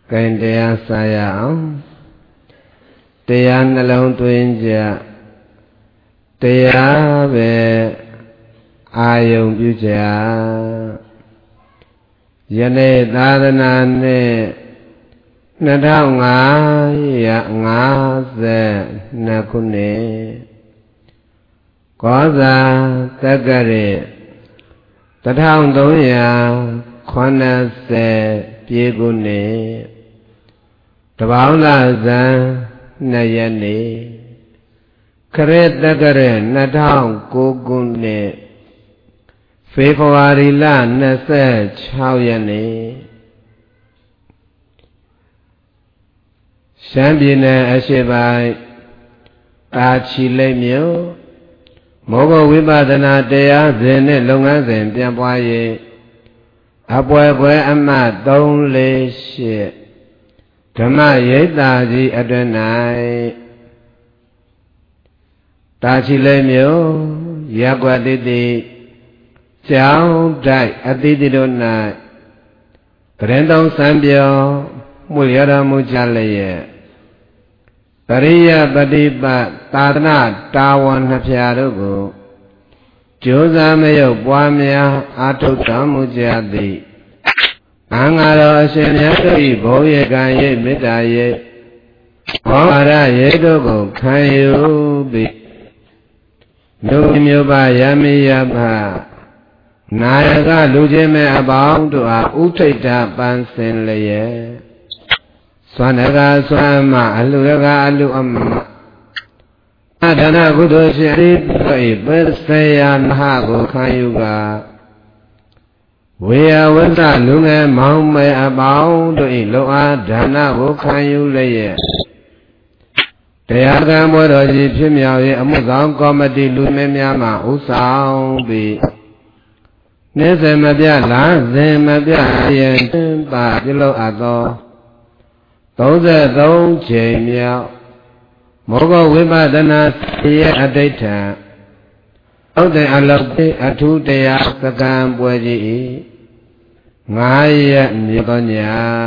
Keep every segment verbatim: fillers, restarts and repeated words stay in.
Cáiတရားစာရအောင်တရားနှလုံးသွင်းကြတရားပဲအာယုံပြုကြယနေ့သာသနာနှစ်နှစ်ထောင်ငါးရာငါးဆယ်နှစ်ခုနှစ်ကောဇာတက္ကရာတစ်ထောင်သုံးရာခုနှစ်ဆယ်ပြည့်ခုနှစ်တပေါင်းလဇန်နှစ်ရက်နေ့ခရစ်တက္ကရာနှစ်ထောင်ကိုးခုနှစ်ဖေဖော်ဝါရီလနှစ်ဆယ်ခြောက်ရက်နေ့ရှမ်းပြည်နယ်အရှေ့ပိုင်းတာချီလိတ်မြို့မောဂဝိပဿနာတရားစဉ်နဲ့လုပ်ငန်းစဉ်ပြန်ပွားရေးအပွဲပွဲအမှတ်သုံးလေးရှစ်ဓမ္မရိပ်သာကြီးအတွင်၌တာချီလိတ်မြို့ရပ်ကွက်တိတိကျောင်းတိုက်အတိတိတို့၌တရင်သုံးစံပြောမှုရတော်မူကြလျက်ပရိယပฏิပတ်သာသနာတာဝန်နှစ်ဖြာတို့ကိုကြိုးစားမရုပ်ပွားများအာထုတ်တော်မူကြသည်အင်္ဂါတော်အရှင်မြတ်တို့၏ဘုံရေကံရိပ်မေတ္တာရိပ်ဘောရရိပ်တို့ကိုခံယူပြီးမြို့မြို့ပါယမိယဖနာယကလူချင်းမဲ့အပေါင်းတို့အားဥထိတ်တာပန်းစင်လျက်စွမ်းနဂါစွမ်းမအလှရကအလှအမအဒနာကုသိုလ်ရှင်ဤပိပစ္စယမဟာကိုခံယူကဝေယဝဇ္ဇလူငယ်မောင်မဲအပေါင်းတို့၏လောအားဒါနကိုခံယူလျက်တရားကံဘွယ်တော်ကြီးဖြစ်မြောက်၍အမှုဆောင်ကော်မတီလူမင်းများမှဥဆောင်ပြီးနေ့စဉ်မပြလစဉ်မပြရင်ပါပြုလုပ်အပ်သောသုံးဆယ်သုံးချိန်မြောက်မောဂဝိပဿနာရဲ့အဋိဋ္ဌံဥဒ္ဒေအလောကိအထူးတရားစကံပွဲကြီးငါးရက်မြေသောည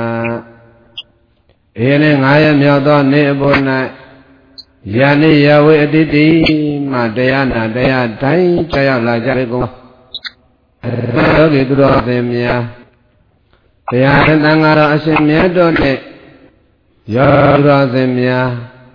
အေးလည်းငါးရက်မြောက်သောနေ့အပေါ်၌ယနေ့ယဝေအတိတိမှတရားနာတရားတိုင်းကြောက်လာကြလေကုန်သောကိသူတော်သင်များတရားသံဃာတော်အရှင်မြတ်တို့နှင့်ရောတော်သင်များ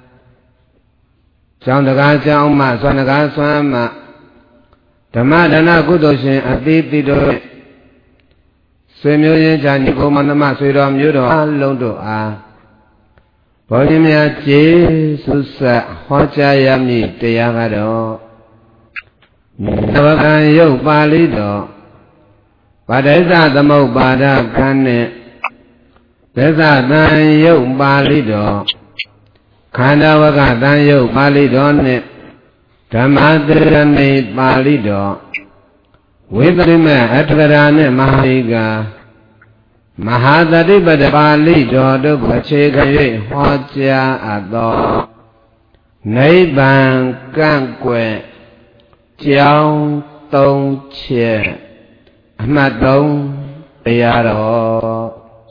ကျောင်းတကားကျောင်းမှဆွမ်းတကားဆွမ်းမှဓမ္မဒါနကုသိုလ်ရှင်အသီးသီးတို့ဆွေမျိုးရင်းချာညီကိုမသမဆွေတော်မျိုးတော်အလုံးတို့အားဘောဓိများကျေးဇူးဆက်ဟောကြားရမည်တရားကတော့သဗ္ဗကံယုတ်ပါဠိတော်ဗဒိသသမုပ္ပါဒခန်းနဲ့ဒသတန်ယုတ်ပါဠိတော်ခန္ဓာဝကတန်ယုတ်ပါဠိတော်နဲ့ဓမ္မသရဏိပါဠိတော်ဝိပရိမအထကရာနဲ့မဟာရိကမဟာသတိပတပါဠိတော်တို့ကိုအခြေခံ၍ဟောကြားအပ်သောနိဗ္ဗာန်ကန့်ကွယ်ကြောင်းသုံးချက်အမှတ်သုံးတရားတော်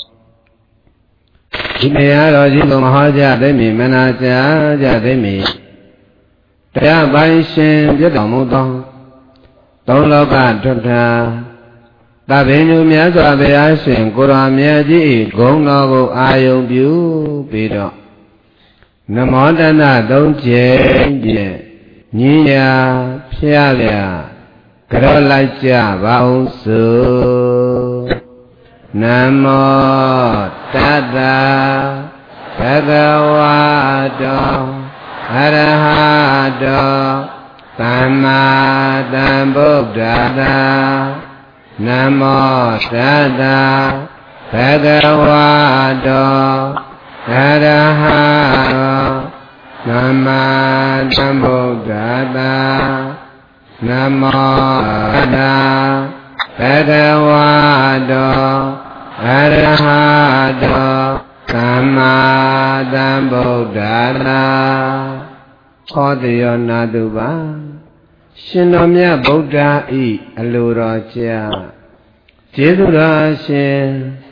ဒီတရားတော်ကြီးကိုမဟောကြားသိမ့်မည်မနာကြားကြသိမ့်မည်တရားပိုင်ရှင်ပြတ်တော်မူသောသုံးလောကထွတ်တာသဗ္ဗညုမြတ်စွာဘုရားရှင်ကိုရောင်မြတ်ကြီး၏ဂုဏ်တော်ကိုအာယုံပြုပြီးတော့နမောတဏသုံးကျင့်ဖြင့်ညီညာဖျားလျာကြောလိုက်ကြပါဦးစို့နမောတတဘဂဝတောအရဟတောသမ္မာသမ္ဗုဒ္ဓတာနမောတတဘဂဝတောအရဟတောသမ္မာသမ္ဗုဒ္ဓတာနမောတတဘဂဝတောအရဟတောသမ္မာသမ္ဗုဒ္ဓတာဟောတိယောနာတုပါရှင်တော်မြတ်ဗုဒ္ဓဤအလိုတော်ကြာကျေးဇူးတော်ရှင်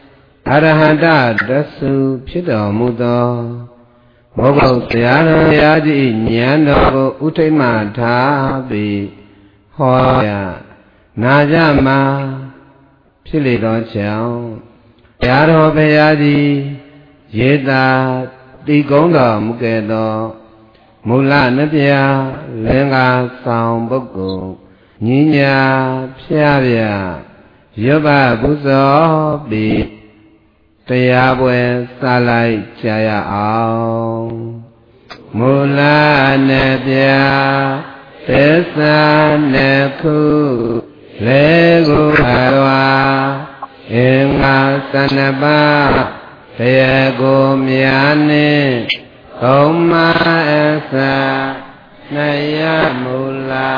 အရဟတတဆုဖြစ်တော်မူသောမောဂုတ်တရားတော်ဘုရားကြီးဉာဏ်တော်ကိုဥထိတ်မှထားပြီးဟောရနာကြမှာဖြစ်လေသောကြောင့်ဘုရားတော်ဘုရားကြီးရေသာတိကုံးတော်မူခဲ့သောမူလနပြလင်္ကာဆောင်ပုဂ္ဂိုလ်ညီညာဖျားပြရွတ်ပပူဇော်ပြီးတရားပွဲစလိုက်ကြရအောင်မူလနပြသစ္စာနှစ်ခုလေကိုရွာအင်္ဂါသနပါတရားကိုမြာနှင့်သုံးမအစနှစ်ရမူလာ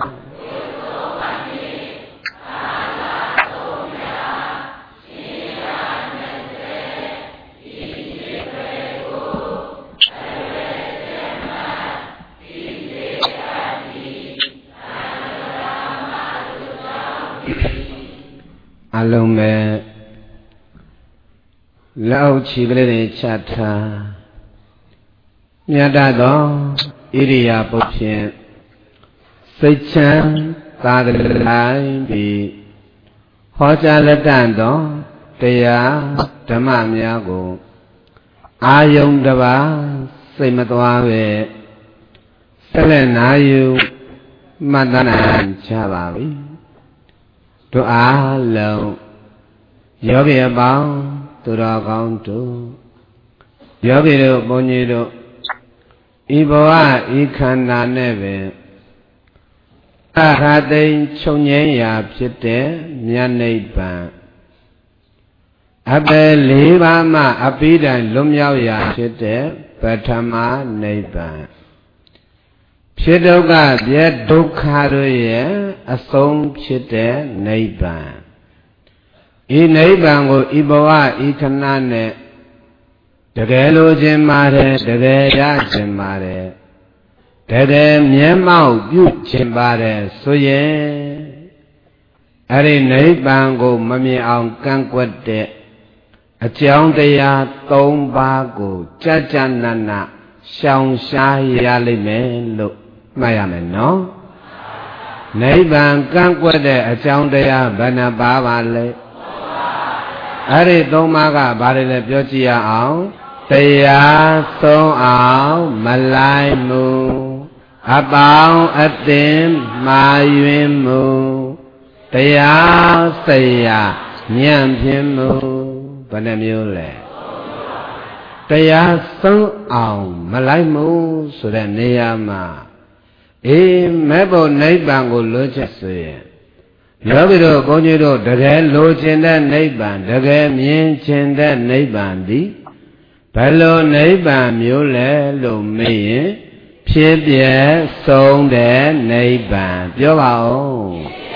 အလုံးပဲလောက်ချီကလေးတွေချထားမြတ်သောဣရိယာပုဖြင့်စိတ်ချမ်းသာတလိုက်ပြီးဟောကြားလက်တန်သောတရားဓမ္မများကိုအာယုံတစ်ပါးစိတ်မသွားပဲဆက်လက်နာယူမှတ်သားနိုင်ကြပါပြီတို့အားလုံးယောဂီအပေါင်းသူတော်ကောင်းတို့ယောဂီတို့ဘုန်းကြီးတို့ဤဘဝဤခန္ဓာနဲ့ပဲအခါသိမ်းချုပ်ငြိမ်းရာဖြစ်တဲ့မြတ်နိဗ္ဗာန်အပေလေးပါးမှအပိဓာန်လွတ်မြောက်ရာဖြစ်တဲ့ပထမနိဗ္ဗာန်ဖြစ်ဒုက္ခပြည့်ဒုက္ခတို့ရဲ့အဆုံးဖြစ်တဲ့နိဗ္ဗာန်ဤနိဗ္ဗာန်ကိုဤဘဝဤခဏနဲ့တကယ်လိုချင်ပါတယ်တကယ်ရချင်ပါတယ်တကယ်မျက်မှောက်ပြုချင်ပါတယ်ဆိုရင်အဲ့ဒီနိဗ္ဗာန်ကိုမမြင်အောင်ကန့်ကွက်တဲ့အကြောင်းတရား၃ပါးကိုကြကြနနရှောင်ရှားရလိမ့်မယ်လို့မှတ်ရမယ်နော်နိဗ္ဗာန်ကန့်ကွက်တဲ့အကြောင်းတရားဘယ်နှပါးပါလဲအဲ့ဒီသုံးပါးကဘာတွေလဲပြောကြည့်ရအောင်တရားဆုံးအောင်မလိုက်မှုအပေါင်းအသင်မာယွင်မှုတရားစိတ်ရညံ့ဖြင်းမှုဘယ်နှမျိုးလဲတရားဆုံးအောင်မလိုက်မှုဆိုတဲ့နေရာမှာအေးမဲ့ဖို့နိဗ္ဗာန်ကိုလိုချင်ဆိုရင်ယောဂီတို့ဘုန်းကြီးတို့တကယ်လိုချင်တဲ့နိဗ္ဗာန်တကယ်မြင်ချင်တဲ့နိဗ္ဗာန်ဒီဘယ်လိုနိဗ္ဗာန်မျိုးလဲလို့မေးရင်ဖြစ်ပြဆုံးတဲ့နိဗ္ဗာန်ပြောပါဦး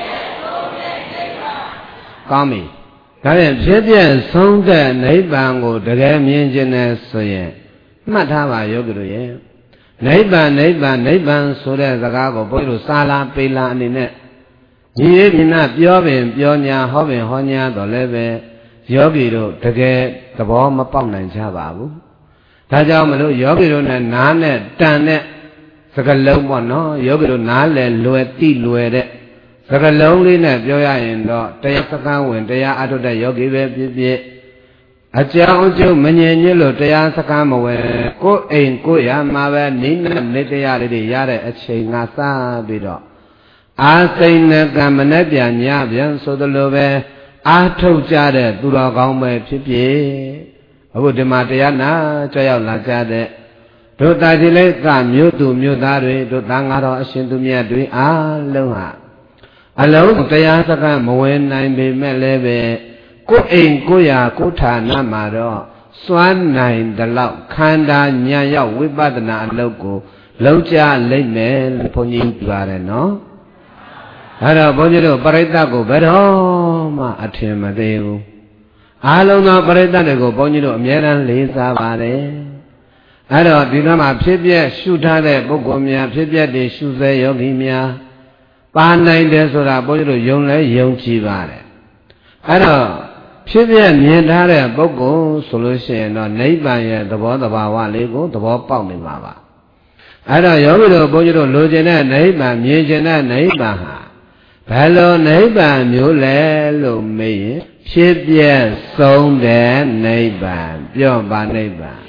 ကောင်းပြီဒါဖြင့်ဖြစ်ပြဆုံးတဲ့နိဗ္ဗာန်ကိုတကယ်မြင်ချင်တယ်ဆိုရင်မှတ်ထားပါယောဂီတို့ရဲ့နိဗ္ဗာန်နိဗ္ဗာန်နိဗ္ဗာန်ဆိုတဲ့စကားကိုဘုန်းကြီးတို့စာလာပေလာအနေနဲ့ညီရည်နာပြောပင်ပြောညာဟောပင်ဟောညာတော့လည်းပဲယောဂီတို့တကယ်သဘောမပေါက်နိုင်ကြပါဘူးဒါကြောင့်မလို့ယောဂီတို့နဲ့နားနဲ့တန်တဲ့စကားလုံးပေါ့နော်ယောဂီတို့နားလဲလွယ်တိလွယ်တဲ့စကားလုံးလေးနဲ့ပြောရရင်တော့တရားစကားဝင်တရားအထုတ်တဲ့ယောဂီပဲဖြစ်ဖြစ်အကြောင်းအကျိုးမငြင်းညွတ်လို့တရားစကားမဝင်ကိုယ်အိမ်ကိုယ်ရမှာပဲနိမ့်နဲ့နေတရားလေးတွေရတဲ့အချိန်ကစပြီးတော့အာစိန်နဲ့ကံမနဲ့ပြန်ညပြန်ဆိုသလိုပဲအာထုတ်ကြတဲ့သူတော်ကောင်းပဲဖြစ်ဖြစ်အခုဒီမှာတရားနာကြောက်ရောက်လာကြတဲ့တို့တာကြီးလေးကမြို့သူမြို့သားတွေတို့သားငါတော်အရှင်သူမြတ်တွေအားလုံးဟာအလုံးတရားစကားမဝင်နိုင်ပေမဲ့လည်းပဲကိုယ်အိမ်ကိုယ်ရာကိုယ်ဌာနမှာတော့စွမ်းနိုင်တဲ့လောက်ခန္ဓာဉာဏ်ရောက်ဝိပဿနာအလုပ်ကိုလုံးကြလိမ့်မယ်လို့ဘုန်းကြီးပြောရတယ်နော်အဲ့တော့ဘုန်းကြီးတို့ပရိသတ်ကိုဘယ်တော့မှအထင်မသေးဘူးအားလုံးသောပရိသတ်တွေကိုဘုန်းကြီးတို့အမြဲတမ်းလေးစားပါတယ်အဲ့တော့ဒီကမှာဖြစ်ပြရှုထားတဲ့ပုဂ္ဂိုလ်များဖြစ်ပြတွေရှုစေယောဂီများပါနိုင်တယ်ဆိုတာဘုန်းကြီးတို့ယုံလဲယုံကြည်ပါတယ်အဲ့တော့ဖြစ်ပြမြင်ထားတဲ့ပုဂ္ဂိုလ်ဆိုလို့ရှိရင်တော့နိဗ္ဗာန်ရဲ့သဘောတဘာဝလေးကိုသဘောပေါက်နေမှာပါအဲ့တော့ယောဂီတို့ဘုန်းကြီးတို့လိုချင်တဲ့နိဗ္ဗာန်မြင်ချင်တဲ့နိဗ္ဗာန်ဟာဘယ်လိုနိဗ္ဗာန်မျိုးလဲလို့မေးရင်ဖြစ်ပြဆုံးတဲ့နိဗ္ဗာန်ပြောပါနိဗ္ဗာန်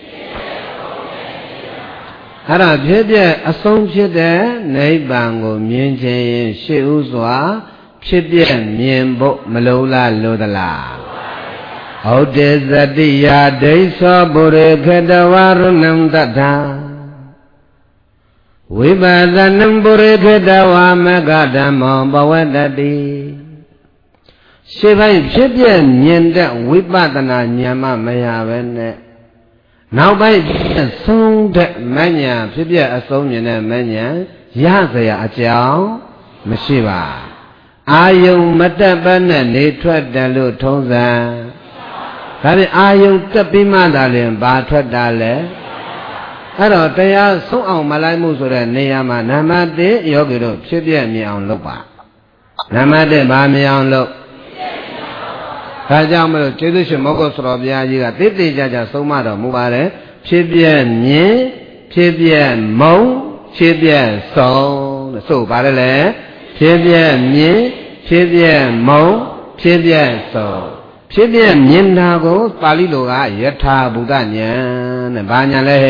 အဲ့ဒါဖြစ်ပြအဆုံးဖြစ်တဲ့နိဗ္ဗာန်ကိုမြင်ခြင်းရင်ရှေ့ဥစွာဖြစ်ပြမြင်ဖို့မလုံးလားလို့သလားဟုတ်တယ်သတိယာဒိဋ္ဌောပုရိခတဝရဏံတထာဝိပါဒနံပုရိခတဝမဂဓမ္မောဘဝတတိရှေ့ပိုင်းဖြစ်ပြမြင်တဲ့ဝိပဿနာဉာဏ်မှမရပဲနဲ့နောက်ပိုင်းဆုံးတဲ့မဉဏ်ဖြစ်ပြအဆုံးမြင်တဲ့မဉဏ်ရเสียအကြောင်းမရှိပါအာယုံမတက်ပတ်နဲ့နေထွက်တယ်လို့ထုံးစံဒါဖြင့်အာယုံတက်ပြီးမှသာလျှင်ဘာထွက်တာလဲအဲ့တော့တရားဆုံးအောင်မလိုက်မှုဆိုတဲ့နေရာမှာနံပါတ်တစ်ယောဂီတို့ဖြစ်ပြမြင်အောင်လုပ်ပါနံပါတ်တစ်ဘာမြင်အောင်လုပ်ဒါကြောင့်မလို့ကျေးဇူးရှင်မောဂုတ်ဆရာဘုရားကြီးကတိတိကျကျဆုံးမတော်မူပါတယ်ဖြစ်ပြမြင်ဖြစ်ပြမုံဖြစ်ပြဆုံးတဲ့ဆိုပါလေဖြစ်ပြမြင်ဖြစ်ပြမုံဖြစ်ပြဆုံးဖြစ်ပြမြင်တာကိုပါဠိလိုကယထာဘုဒ္ဓဉာဏ်တဲ့ဘာဉာဏ်လဲ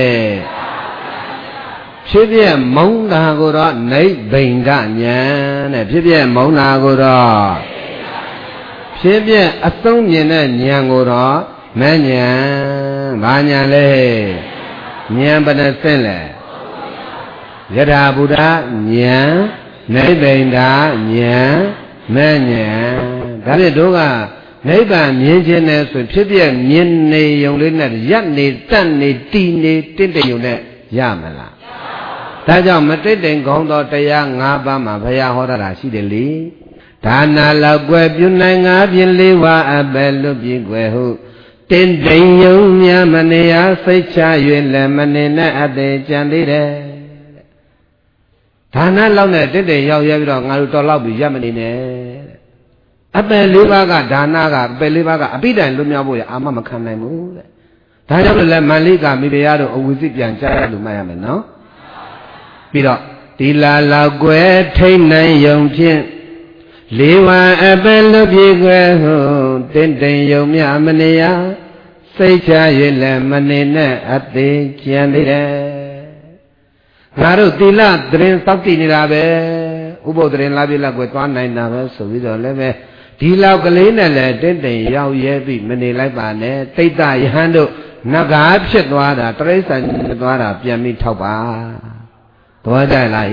ဖြစ်ပြမုံတာကိုတော့နိဗ္ဗိန္ဒဉာဏ်တဲ့ဖြစ်ပြမုံတာကိုတော့ဖြစ်ပြအဆုံးမြင်တဲ့ဉာဏ်ကိုတော့မဉဏ်ဘာဉာဏ်လဲဉာဏ်ဘယ်နှဆင့်လဲယထာဘုဒ္ဓဉာဏ်နိဗ္ဗိန္ဒဉာဏ်မဉဏ်ဒါဖြင့်တို့ကနိဗ္ဗာန်မြင်ခြင်းနဲ့ဆိုဖြစ်ပြမြင်နေုံလေးနဲ့ရပ်နေတတ်နေတည်နေတင့်တယ်ုံနဲ့ရမလားဒါကြောင့်မတိတ်တိမ်ခေါင်းသောတရား၅ပါးမှာဘုရားဟောတာရှိတယ်လေဒါနာလောက်ွယ်ပြုနိုင်ငါဖြင့်လေးဝါအပယ်လွတ်ပြေွယ်ဟုတင့်တိမ်ယုံမြမနေရစိတ်ချ၍လည်းမနေနဲ့အသေးကြံသေးတယ်ဒါနလောက်နဲ့တင့်တိမ်ရောက်ရပြီးတော့ငါတို့တော်လောက်ပြီးရမနေနဲ့အပယ်လေးပါးကဒါနကအပယ်လေးပါးကအပိတိုင်လွတ်မြောက်ဖို့ရအာမမခံနိုင်ဘူးတဲ့ဒါကြောင့်လည်းမန္လိကမိဖုရားတို့အဝိဇ္ဇပြန်ကြားရလို့မှတ်ရမယ်နော်ပြီးတော့ဒီလာလောက်ွယ်ထိတ်နိုင်ယုံဖြင့်လေးဝါအပယ်လွတ်ပြေွယ်ဟုတင့်တိမ်ယုံမြမနေရစိတ်ချ၍လည်းမနေနဲ့အသေးကြံသေးတယ်ငါတို့သီလသရင်စောင့်တည်နေတာပဲဥပုသ်သရင်လာပြလောက်ွယ်သွားနိုင်တာပဲဆိုပြီးတော့လည်းပဲဒီလောက်ကလေးနဲ့လည်းတင့်တိမ်ရောက်ရဲပြီးမနေလိုက်ပါနဲ့တိတ်တယဟန်တို့နဂါဖြစ်သွားတာတရိစ္ဆာန်ဖြစ်သွားတာပြန်ပြီးထောက်ပါသဘောကျလား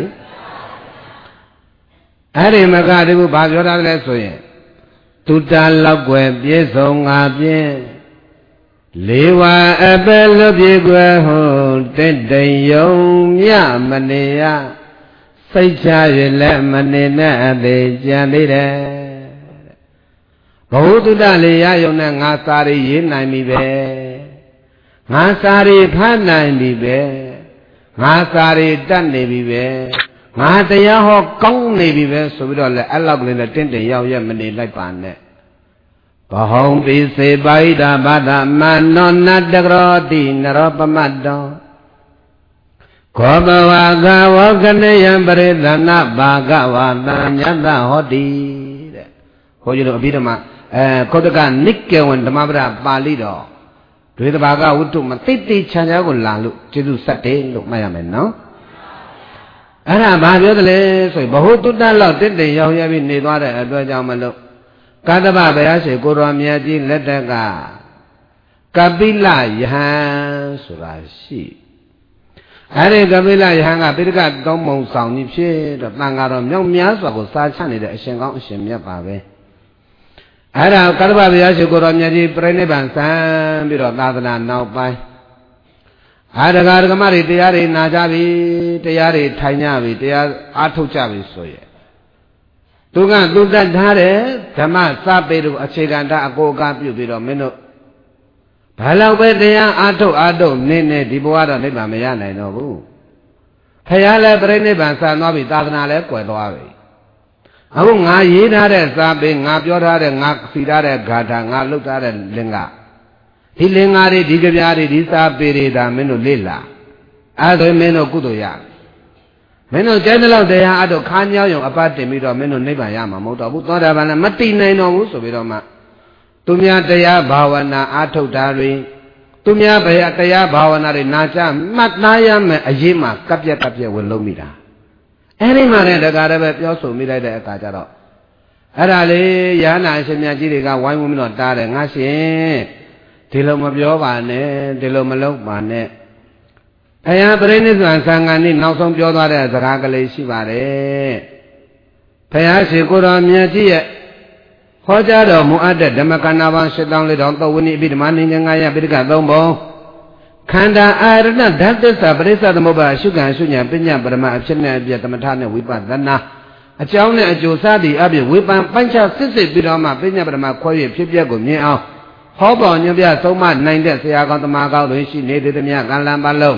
အဲ့ဒီမကတည်းကဘာပြောတာလဲဆိုရင်သူတလောက်ွယ်ပြည့်စုံငါပြင်းလေးဝါအပယ်လွတ်ပြေွယ်ဟိုတင့်တိမ်ယုံမြမနေရစိတ်ချ၍လည်းမနေနဲ့အသေးကြံသေးတယ်ဘဝတုတ္တလေးရယုံနဲ့ငါစာရီရေးနိုင်ပြီပဲငါစာရီဖတ်နိုင်ပြီပဲငါစာရီတတ်နေပြီပဲငါတရားဟောကောင်းနေပြီပဲဆိုပြီးတော့လည်းအဲ့လောက်ကလေးနဲ့တင့်တယ်ရောက်ရမနေလိုက်ပါနဲ့ဘဟုံပိစေပါဣဒဘာဒမနောနတကရောတိနရောပမတ္တောခောဘဝကဝကနေယံပရိသနာဘာဂဝါတံညတဟောတိတဲ့ဟောကြလို့အဘိဓမ္မာအဲခောတကနိကေဝံဓမ္မပဒပါဠိတော်ဒွေတဘာကဝတ္ထုမသိသိချမ်းချမ်းကိုလာလို့ကျေးဇူးဆက်တယ်လို့မှတ်ရမယ်နော်အဲ့ဒါဘာပြောတယ်လဲဆိုရင်ဘ ഹു တုတ္တလောက်တစ်တိမ်ရောက်ရပြီးနေသွားတဲ့အတွက်ကြောင့်မလို့ကတ္တဗဘုရားရှင်ကိုတော်မြတ်ကြီးလက်ထက်ကကပိလယဟန်ဆိုတာရှိအဲ့ဒီကပိလယဟန်ကပိဋကတောင်းမုံဆောင်ကြီးဖြစ်တော့တန်ဃာတော်မြောက်များစွာကိုစားချနေတဲ့အရှင်ကောင်းအရှင်မြတ်ပါပဲအဲ့ဒါကတ္တဗဘုရားရှင်ကိုတော်မြတ်ကြီးပြိဋိဘံဆံပြီးတော့သာသနာနောက်ပိုင်းအာဒဂါဒဂမတွေတရားတွေနာကြပြီတရားတွေထိုင်ကြပြီတရားအားထုတ်ကြပြီဆိုရဲ့သူကသူတတ်ထားတဲ့ဓမ္မစပေတို့အခြေခံတာအကိုအကားပြုပြီးတော့မင်းတို့ဘာလို့ပဲတရားအားထုတ်အားထုတ်နေနေဒီဘဝတော့နိဗ္ဗာန်မရနိုင်တော့ဘူးဖယားလည်းပြိဋိဘံဆံသွားပြီသာသနာလည်းကွယ်သွားပြီအခုငါရေးထားတဲ့စာပေငါပြောထားတဲ့ငါစီထားတဲ့ဂါထာငါလုပ်ထားတဲ့လင်္ကာဒီလင်္ကာတွေဒီကြပြားတွေဒီစာပေတွေဒါမင်းတို့လေ့လာအဲ့ဒါမင်းတို့ကုသိုလ်ရမင်းတို့ကျဲတဲ့လောက်တရားအဲ့တို့ခါးညောင်းရုံအပတ်တင်ပြီးတော့မင်းတို့နိဗ္ဗာန်ရမှာမဟုတ်တော့ဘူးသောတာပန်လည်းမတိနိုင်တော့ဘူးဆိုပြီးတော့မှသူများတရားဘာဝနာအားထုတ်တာတွေသူများဘယ်တရားဘာဝနာတွေနာကြမှတ်သားရမယ်အရေးမှာကပ်ပြက်ကပ်ပြက်ဝင်လုံးမိတာအဲ့ဒီမှာလည်းတကားတည်းပဲပြောဆိုမိလိုက်တဲ့အခါကျတော့အဲ့ဒါလေးရဟနာရှင်မြတ်ကြီးတွေကဝိုင်းဝန်းပြီးတော့တားတယ်ငါရှင်ဒီလိုမပြောပါနဲ့ဒီလိုမလုပ်ပါနဲ့အရာပရိနိဗ္ဗာန်ဆံဃာနေ့နောက်ဆုံးပြောသွားတဲ့စကားကလေးရှိပါတယ်ဘုရားရှင်ကိုတော်မြတ်ကြီးရဲ့ဟောကြားတော်မူအပ်တဲ့ဓမ္မကန္နာပေါင်းရှစ်သောင်းလေးထောင်သုတ်ဝိနည်းအပိဓမ္မနိင္ငါယပိဋကသုံးပုံခန္ဓာအာရဏဓာတ်သစ္စာပရိစ္ဆသမုပ္ပါအရှုခံအရှုဉာဏ်ပညာပရမအဖြစ်နဲ့အပြည့်သမထနဲ့ဝိပဿနာအကြောင်းနဲ့အကျိုးစသည်အပြည့်ဝေပန်ပိုင်းခြားစစ်စစ်ပြီးတော့မှပညာပရမခွဲ၍ဖြစ်ပျက်ကိုမြင်အောင်ဟောပေါ်ညွှန်ပြဆုံးမနိုင်တဲ့ဆရာကောင်းတမန်ကောင်းတွေရှိနေသေးသမျှကံလံပါလုံး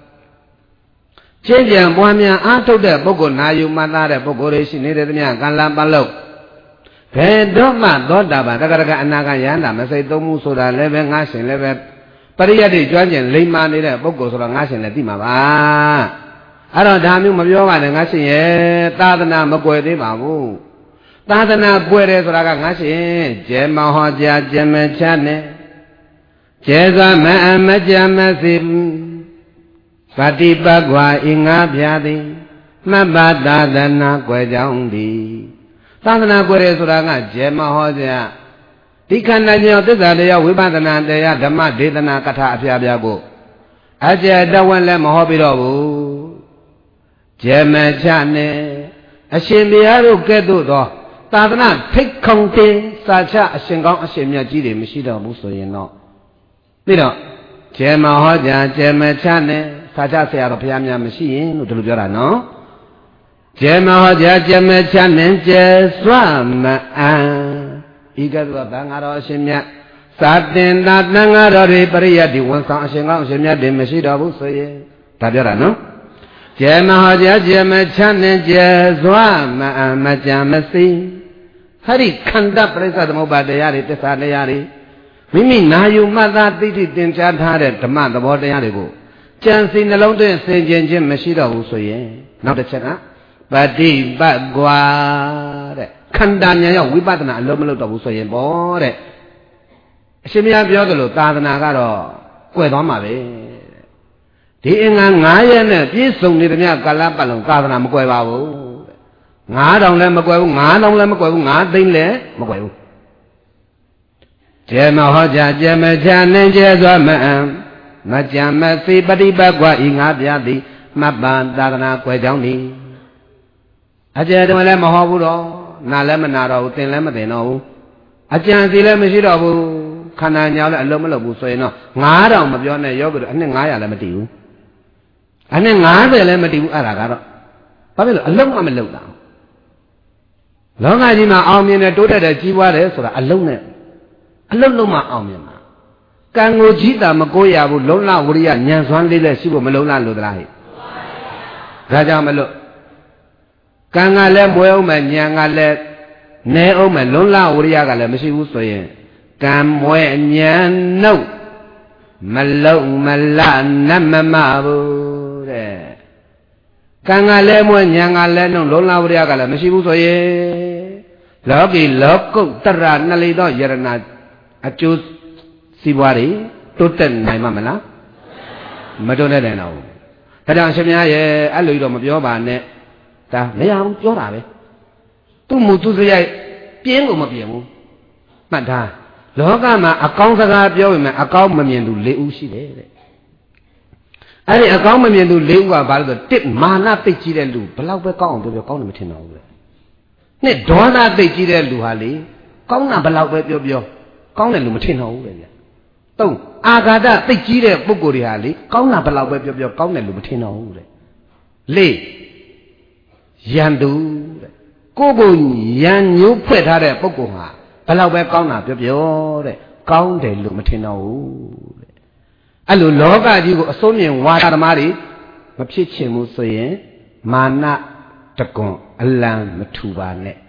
ချင်းပြန်ပွားများအားထုတ်တဲ့ပုဂ္ဂိုလ်နာယူမှတ်သားတဲ့ပုဂ္ဂိုလ်တွေရှိနေသေးသမျှကံလံပါလုံးဘယ်တော့မှသောတာပန်တက္ကရာအနာဂယန္တာမစိတ်သုံးမှုဆိုတာလည်းပဲငါရှင်လည်းပဲပရိယတ်တွေကျွမ်းကျင်လိမ္မာနေတဲ့ပုဂ္ဂိုလ်ဆိုတော့ငါရှင်လည်းသိမှာပါအဲ့တော့ဒါမျိုးမပြောပါနဲ့ငါရှင်ရဲ့သာသနာမကွယ်သေးပါဘူးသာသနာကွယ်တယ်ဆိုတာကငါရှင်ကျဲမဟောကြားကျဲမချနဲ့ကျဲစွာမအမကြမစီပฏิပတ်ကွာအင်္ဂါပြသည်မှတ်ပါသာသနာကွယ်ကြောင်းသည်သာသနာကွယ်တယ်ဆိုတာကကျဲမဟောကြားဒီခန္ဓာကြောင့်သစ္စာတရားဝိပဿနာတရားဓမ္မဒေသနာကထာအပြားပြားကိုအကျယ်တဝက်လည်းမဟောပြတော့ဘူးကျဲမချနဲ့အရှင်ဘုရားတို့ကဲ့သို့သောသာသနာထိတ်ခုံတင်စာချအရှင်ကောင်းအရှင်မြတ်ကြီးတွေမရှိတော့ဘူးဆိုရင်တော့ပြီးတော့ကျဲမဟောကြားကျဲမချနဲ့စာချဆရာတော်ဘုရားများမရှိရင်လို့ဒီလိုပြောတာနော်ကျဲမဟောကြားကျဲမချနဲ့ကျဲစွမအံဤကဲ့သို့သံဃာတော်အရှင်မြတ်သာတင်သာသံဃာတော်တွေပရိယတ်ဒီဝန်ဆောင်အရှင်ကောင်းအရှင်မြတ်တွေမရှိတော့ဘူးဆိုရင်ဒါပြောတာနော်ကျဲမဟောကြားကျဲမချနဲ့ကျဲစွမအံမကြံမသိဟရိခန္ဓာပရိစ္ဆသမုပ္ပါတရားတွေတစ္ဆာတရားတွေမိမိနာယူမှတ်သားသိသိသင်ကြားထားတဲ့ဓမ္မသဘောတရားတွေကိုကြံစီနှလုံးသွင်းဆင်ခြင်ခြင်းမရှိတော့ဘူးဆိုရင်နောက်တစ်ချက်ကပฏิပတ်ကွာတဲ့ခန္ဓာဉာဏ်ရောက်ဝိပဿနာအလုံးမလုပ်တော့ဘူးဆိုရင်ပေါ့တဲ့အရှင်ဘုရားပြောသလိုသာသနာကတော့ကွယ်သွားမှာပဲဒီအင်္ဂါငါးရက်နဲ့ပြည့်စုံနေသမျှကာလပတ်လုံးသာသနာမကွယ်ပါဘူးငါးတောင်လည်းမကွယ်ဘူးငါးတောင်လည်းမကွယ်ဘူးငါးသိန်းလည်းမကွယ်ဘူးကျဲမဟောကြားကျဲမချနဲ့ကျဲစွာမအံမကြံမသိပฏิပတ်ကွာဤငါပြသည်မှတ်ပါသာသနာကွယ်ကြောင်းသည်အကျယ်တော်လည်းမဟောဘူးတော့နာလည်းမနာတော့ဘူးသင်လည်းမသင်တော့ဘူးအကြံစီလည်းမရှိတော့ဘူးခန္ဓာညာလည်းအလုံးမလုံးဘူးဆိုရင်တော့ငါးတောင်မပြောနဲ့ယောဂီတို့အနှစ်ငါးရာလည်းမတည်ဘူးအနှစ်ငါးဆယ်လည်းမတည်ဘူးအဲ့ဒါကတော့ဘာဖြစ်လို့အလုံးမမလုံးတာလောကကြီးမှာအောင်မြင်တဲ့တိုးတက်တဲ့ကြီးပွားတယ်ဆိုတာအလုံးနဲ့အလုံးလုံးမှအောင်မြင်မှာကံကိုကြီးတာမကိုးရဘူးလုံလဝရိယဉာဏ်စွမ်းလေးလည်းရှိဖို့မလုံလလို့သလားဟဲ့ဒါကြောင့်မလို့ကံကလည်းမွဲအောင်မယ်ဉာဏ်ကလည်းနဲအောင်မယ်လုံလဝရိယကလည်းမရှိဘူးဆိုရင်ကံမွဲဉာဏ်နှုတ်မလုံမလနတ်မမဘူးတဲ့ကံကလည်းမွဲဉာဏ်ကလည်းနှုတ်လုံလဝရိယကလည်းမရှိဘူးဆိုရင်လောကီလောကုတ္တရနှလိသောယရဏအကျိုးစီးပွားတွေတိုးတက်နိုင်မှာမလားမတိုးတက်နိုင်တော့ဘူးဒါကြောင့်ရှင်များရဲ့အဲ့လိုတော့မပြောပါနဲ့ဒါမရဘူးပြောတာပဲသူ့မူသူစရိုက်ပြင်းကိုမပြင်းဘူးမှတ်ထားလောကမှာအကောင်းစကားပြောရင်အကောင်းမမြင်သူ၄ဦးရှိတယ်တဲ့အဲ့ဒီအကောင်းမမြင်သူ၄ဦးကဘာလို့ဆိုတစ်မာနသိကြီးတဲ့လူဘလောက်ပဲကောင်းအောင်ပြောပြောကောင်းတယ်မထင်တော့ဘူးလေနှစ်ဒေါသသိကြီးတဲ့လူဟာလေကောင်းတာဘလောက်ပဲပြောပြောကောင်းတယ်လို့မထင်တော့ဘူးလေဗျသုံးအာဃာတသိကြီးတဲ့ပုဂ္ဂိုလ်တွေဟာလေကောင်းတာဘလောက်ပဲပြောပြောကောင်းတယ်လို့မထင်တော့ဘူးလေလေးယံသူတဲ့ကိုယ်ကိုယံညှိုးဖွဲ့ထားတဲ့ပုဂ္ဂိုလ်ဟာဘလောက်ပဲကောင်းတာပြောပြောတဲ့ကောင်းတယ်လို့မထင်တော့ဘူးတဲ့အဲ့လိုလောကကြီးကိုအစိုးမြင်ဝါဒသမားတွေမဖြစ်ချင်ဘူးဆိုရင်မာနတကွန်အလံမထူပါနဲ့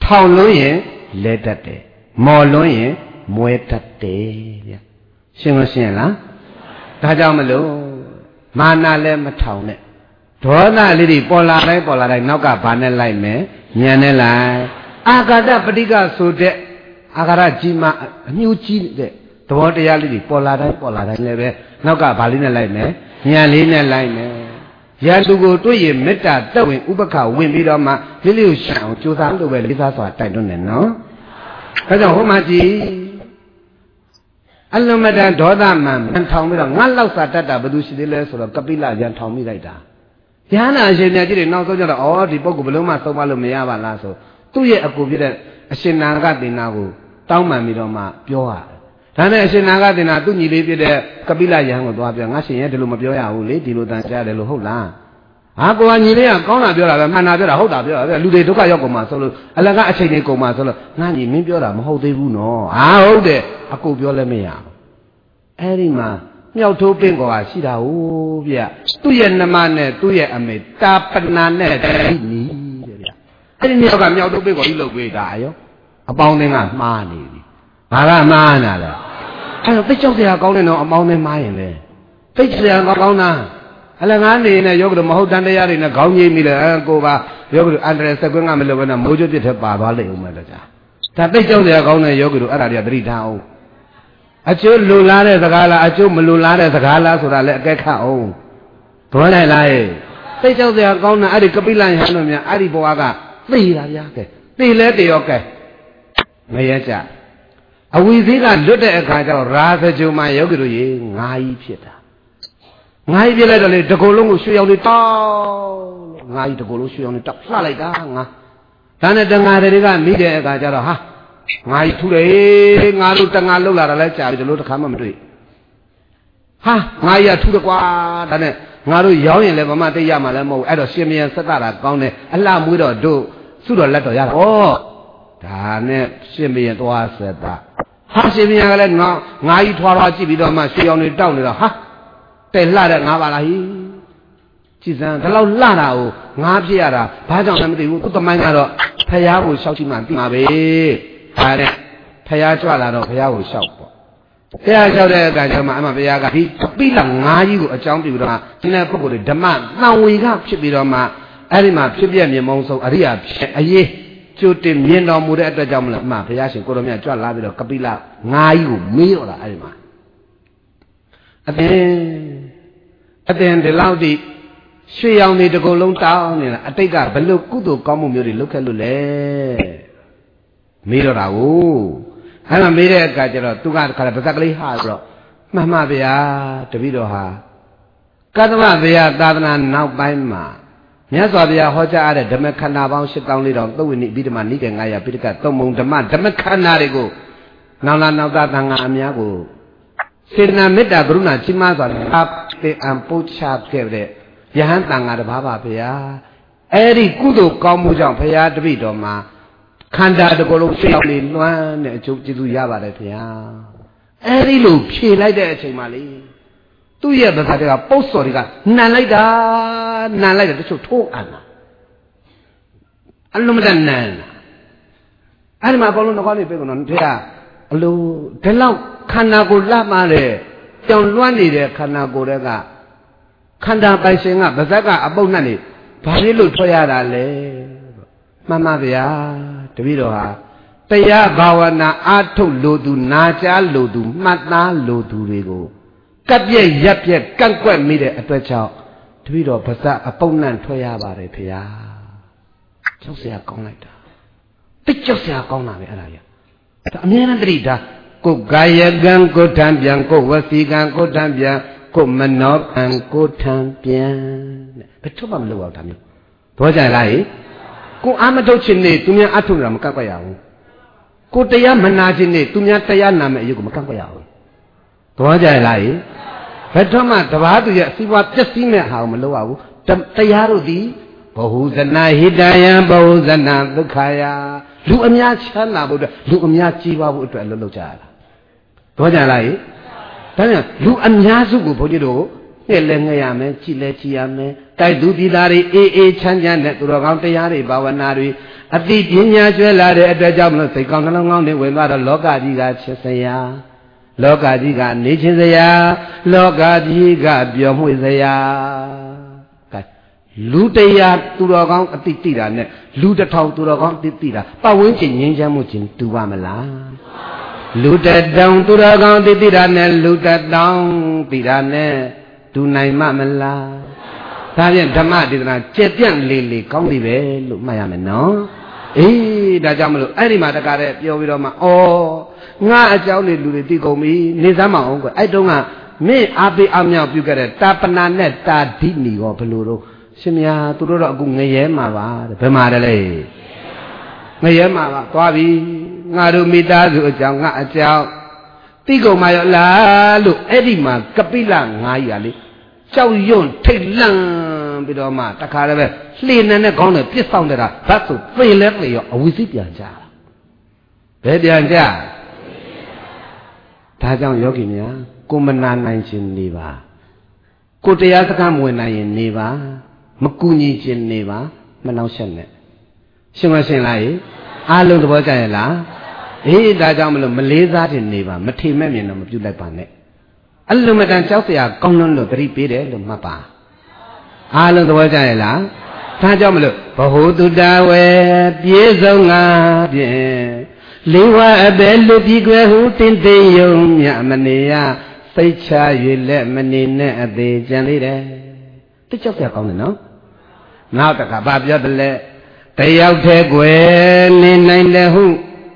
ထောင်လွန်းရင်လဲတတ်တယ်မော်လွန်းရင်မွဲတတ်တယ်ဗျရှင်းမရှင်းလားဒါကြောင့်မလို့မာနလည်းမထောင်နဲ့ဒေါသလေးတွေပေါ်လာတိုင်းပေါ်လာတိုင်းနောက်ကဘာနဲ့လိုက်မယ်ဉာဏ်နဲ့လိုက်အာဃာတပဋိကဆိုတဲ့အာဃာတကြီးမှအညှိုးကြီးတဲ့သဘောတရားလေးတွေပေါ်လာတိုင်းပေါ်လာတိုင်းလည်းပဲနောက်ကဘာလေးနဲ့လိုက်မယ်ဉာဏ်လေးနဲ့လိုက်မယ်ရန်သူကိုတွေ့ရင်မေတ္တာတက်ဝင်ဥပက္ခဝင်ပြီးတော့မှလေးလေးကိုရှောင်ကြိုးစားလို့ပဲလေးစားစွာတိုက်တွန်းတယ်နော်ဒါကြောင့်ဟိုမှာကြည့်အလုံးမတန်ဒေါသမန်မထောင်ပြီးတော့ငါလောက်စာတတ်တာဘယ်သူရှိသေးလဲဆိုတော့ကပိလရန်ထောင်မိလိုက်တာဉာဏ်နာအရှင်မြတ်ကြီးတွေနောက်ဆုံးကြတော့ဩဒီပုဂ္ဂိုလ်ဘလုံးမသုံးပါလို့မရပါလားဆိုသူ့ရဲ့အကူပြတဲ့အရှင်နာဂတင်နာကိုတောင်းပန်ပြီးတော့မှပြောရတယ်ဒါနဲ့အရှင်နာဂတင်နာသူ့ညီလေးပြတဲ့ကပိလရန်ကိုသွားပြောငါရှင်ရဲ့ဒီလိုမပြောရဘူးလေဒီလိုတန်ကြားတယ်လို့ဟုတ်လားဟာကိုကညီလေးကကောင်းတာပြောတာပဲမှန်တာပြောတာဟုတ်တာပြောတာလူတွေဒုက္ခရောက်ကုန်မှာဆိုလို့အလကအချိန်လေးကုန်မှာဆိုလို့ငါညီမင်းပြောတာမဟုတ်သေးဘူးနော်ဟာဟုတ်တယ်အကူပြောလည်းမရဘူးအဲ့ဒီမှာမြောက်ထိုးပင့်ကောကရှိတာဟုတ်ဗျသူ့ရဲ့နှမနဲ့သူ့ရဲ့အမေတာပနာနဲ့တတိနီးတဲ့ဗျအဲ့ဒီမြောက်ကမြောက်ထိုးပင့်ကောကြီးလုပ်ပေးတာရောအပေါင်းအသင်းကမှားနေပြီဘာကမှားနာလဲအဲ့တော့သိကြောက်စရာကောင်းတယ်နော်အပေါင်းအသင်းမှားရင်လေသိစရာကောင်းတာအလငါးနေနဲ့ယောဂတို့မဟုတ်တန်တရားတွေနဲ့ခေါင်းကြီးမိတယ်အဲကိုပါယောဂတို့အန္တရာယ်စက်ကွင်းကမလို့ဘဲနဲ့မိုးကျွတ်ပြစ်ထက်ပါသွားလိမ့်ဦးမယ်တကြားဒါသိကြောက်စရာကောင်းတဲ့ယောဂတို့အဲ့ဒါတွေကသတိထားအောင်အကျိုးလူလားတဲ့စကားလားအကျိုးမလူလားတဲ့စကားလားဆိုတာလည်းအကဲခတ်အောင်ဘောလိုက်လားသိကြောက်စရာကောင်းတဲ့အဲ့ဒီကပိလယဟန်တို့များအဲ့ဒီဘဝကသိတာဗျာကဲသိလဲတရောကဲမရကြအဝိဇ္ဇိကလွတ်တဲ့အခါကျတော့ရာဇဂျုံမှာယောဂီတို့ရေငါးကြီးဖြစ်တာငါးကြီးပြလိုက်တော့လေတကူလုံးကိုရွှေရောင်လေးတောက်ငါးကြီးတကူလုံးရွှေရောင်လေးတောက်လှလိုက်တာငါဒါနဲ့တငါတွေကမိတဲ့အခါကျတော့ဟာငါကြီးထူတယ်ငါတို့တငါလှုပ်လာတာလဲကြာပြီဒီလိုတစ်ခါမှမတွေ့ဟာငါကြီးကထူတယ်ကွာဒါနဲ့ငါတို့ရောင်းရင်လည်းဗမာတိတ်ရမှာလည်းမဟုတ်အဲ့တော့ရှင်မယံစက်တာကောင်းတယ်အလှမွေးတော့တို့စုတော်လက်တော်ရတာဩဒါနဲ့ရှင်မယံသွားဆက်တာဟာရှင်မယံကလည်းငါငါကြီးထွားထွားကြည့်ပြီးတော့မှရွှေရောင်တွေတောက်နေတော့ဟာတဲ့လှတဲ့ငါပါလားဟိကြည်စမ်းဒီလောက်လှတာကိုငါဖြစ်ရတာဘာကြောင့်လဲမသိဘူးသူ့တမိုင်းကတော့ဖယားကိုရှောက်ကြည့်မှသိမှာပဲဒါနဲ့ဖယားကြွလာတော့ဖယားကိုရှောက်ပေါ့ဖယားလျှောက်တဲ့အခါကျမှအမှဖယားကဒီပိလငါးကြီးကိုအကြောင်းပြုပြီးတော့ဒီနေ့ပုဂ္ဂိုလ်တွေဓမ္မသံဝေကဖြစ်ပြီးတော့မှအဲ့ဒီမှာဖြစ်ပြမြင်မုံဆုံးအရိယာဖြစ်အရေးကျိုးတင်မြင်တော်မူတဲ့အတွက်ကြောင့်မလားအမှဘုရားရှင်ကိုရမြတ်ကြွလာပြီးတော့ကပိလငါးကြီးကိုမေးတော့တာအဲ့ဒီမှာအတင်းအတင်းဒီလောက်ဒီရွှေရောင်တွေတကူလုံးတောင်းနေတာအတိတ်ကဘလို့ကုသိုလ်ကောင်းမှုမျိုးတွေလုပ်ခဲ့လို့လဲမေးတော့တာကိုအဲ့မှာမေးတဲ့အခါကျတော့သူကတခါပါဇက်ကလေးဟာဆိုတော့မှန်မှဗျာတပည့်တော်ဟာကတ္တမဗျာသာသနာနောက်ပိုင်းမှာမြတ်စွာဘုရားဟောကြားတဲ့ဓမ္မခန္ဓာပေါင်း ရှစ်သောင်းလေးထောင်သုဝိနိဗိဓမ္မာနိကေငါးရာပိဋကသုံးပုံဓမ္မဓမ္မခန္ဓာတွေကိုနောင်လာနောက်သားသံဃာအများကိုစေတနာမေတ္တာကရုဏာကြီးမားစွာအပေအံပို့ချခဲ့တဲ့ယဟန်သံဃာတစ်ပါးပါဗျာအဲ့ဒီကုသိုလ်ကောင်းမှုကြောင့်ဘုရားတပည့်တော်မှာခန္ဓာတစ်ခုလုံးရှေ့ရောက်နေလွှမ်းတဲ့အကျိုးကျေးဇူးရပါတယ်ဗျာအဲ့ဒီလိုဖြေလိုက်တဲ့အချိန်မှလေသူ့ရဲ့ဗဇာတွေကပုတ်စော်တွေကနှံလိုက်တာနှံလိုက်တယ်တချို့ထိုးအံတာအလုံးမတန်နှံတာအဲ့ဒီမှာအပေါလုံးတော့ကောင်းနေပြီကတော့ဖေကအလိုဒီလောက်ခန္ဓာကိုယ်လှမှတဲ့ကြောင်လွှမ်းနေတဲ့ခန္ဓာကိုယ်တွေကခန္ဓာပိုင်ရှင်ကဗဇက်ကအပုတ်နှံ့နေဘာဖြစ်လို့ထွက်ရတာလဲမှန်ပါဗျာတပည့်တော်ဟာတရားဘာဝနာအားထုတ်လို့သူနာကြားလို့သူမှတ်သားလို့သူတွေကိုကပ်ပြက်ရက်ပြက်ကန့်ကွက်မိတဲ့အတွက်ကြောင့်တပည့်တော်ဗဇက်အပုတ်နှံ့ထွက်ရပါတယ်ဖေဟာကြောက်စရာကောင်းလိုက်တာတိတ်ကြောက်စရာကောင်းတာပဲအဲ့ဒါကြီးဒါအမြဲတမ်းတတိဒါကိုကာယကံကိုထံပြန်ကိုဝစီကံကိုထံပြန်ကိုမနောကံကိုထံပြန်တဲ့ဘယ်တော့မှမလုပ်အောင်ဒါမျိုးဘောကြလားဟိကိုအာမထုတ်ခြင်းနဲ့သူများအထုတ်တာမကန့်ကွက်ရဘူးကိုတရားမနာခြင်းနဲ့သူများတရားနာမဲ့အရေးကိုမကန့်ကွက်ရဘူးဘောကြလားဟိဘယ်တော့မှတပါးသူရဲ့အစီအပွားပျက်စီးမဲ့ဟာကိုမလုပ်ရဘူးတရားတို့သည်ဘဟုဇနာဟိတယံဘဟုဇနာဒုက္ခယလူအများချမ်းသာဖို့အတွက်လူအများကြီးပါဖို့အတွက်အလုပ်လုပ်ကြရတာဘောကြလားဟိဒါကြောင့်လူအများစုကိုဘုန်းကြီးတို့ညှက်လဲငှက်ရမယ်ကြည်လဲကြည်ရမယ်တိုက်သူပြည်သားတွေအေးအေးချမ်းချမ်းနဲ့သူတော်ကောင်းတရားတွေဘာဝနာတွေအတိပညာကျွဲလာတဲ့အတွက်ကြောင့်မလို့စိတ်ကောင်းနှလုံးကောင်းတွေဝင်သွားတော့လောကကြီးကချစ်စရာလောကကြီးကနေချင်းစရာလောကကြီးကပျော်မွေ့စရာကဲလူတရားသူတော်ကောင်းအတိတိတာနဲ့လူတစ်ထောင်သူတော်ကောင်းအတိတိတာပတ်ဝန်းကျင်ငြိမ်းချမ်းမှုချင်းတူပါမလားလူတတောင်သူတော်ကောင်းအတိတိတာနဲ့လူတတောင်တိတာနဲ့တူနိုင်မမလားဒါဖြင့်ဓမ္မဒေသနာကြက်ပြန့်လေးလေးကောင်းပြီပဲလို့မှတ်ရမယ်နော်အေးဒါကြောင့်မလို့အဲ့ဒီမှာတကားတဲ့ပြောပြီးတော့မှဩငါအကြောင်းတွေလူတွေသိကုန်ပြီနေစမ်းမအောင်ကွအဲ့တုန်းကမင်းအားပေးအမြောက်ပြုခဲ့တဲ့တာပနာနဲ့တာဒိနီရောဘယ်လိုတော့ရှင်မြာသူတို့တော့အခုငရဲမှာပါတဲ့ဘယ်မှာလဲငရဲမှာပါသွားပြီငါတို့မိသားစုအကြောင်းငါအကြောင်းသိကုန်မှာရောလားလို့အဲ့ဒီမှာကပိလငါးကြီးကလေကြောက်ရွံ့ထိတ်လန့်ပြီးတော့မှတခါလည်းပဲလှေနဲ့နဲ့ခေါင်းနဲ့ပြစ်ဆောင်တဲ့တာဘတ်ဆိုသေလဲသေရောအဝီစီပြန်ကြဘယ်ပြန်ကြဒါကြောင့်ယောဂီများကိုမနာနိုင်ခြင်းနေပါကိုတရားစကားမဝင်နိုင်ရင်နေပါမကူညီခြင်းနေပါမနှောက်ယှက်နဲ့ရှင်းမရှင်းလားအားလုံးသဘောကျရဲ့လားအေးဒါကြောင့်မလို့မလေးစားတင်နေပါမထေမဲ့မြင်တော့မပြုတ်လိုက်ပါနဲ့အလုံးမတန်ကြောက်စရာကောင်းလွန်းလို့သတိပေးတယ်လို့မှတ်ပါအားလုံးသဘောကျရဲ့လားဒါကြောင့်မလို့ဘဟုတုတဝေပြေဆုံးငါဖြင့်လေးဝအပဲလူပြီးွယ်ဟုတင်းသိယုံမြမနေရစိတ်ချ၍လက်မနေနဲ့အသေးကြံသေးတယ်တိကြောက်စရာကောင်းတယ်နော်နောက်တခါဘာပြောတယ်လဲတယောက်တည်းွယ်နေနိုင်တယ်ဟု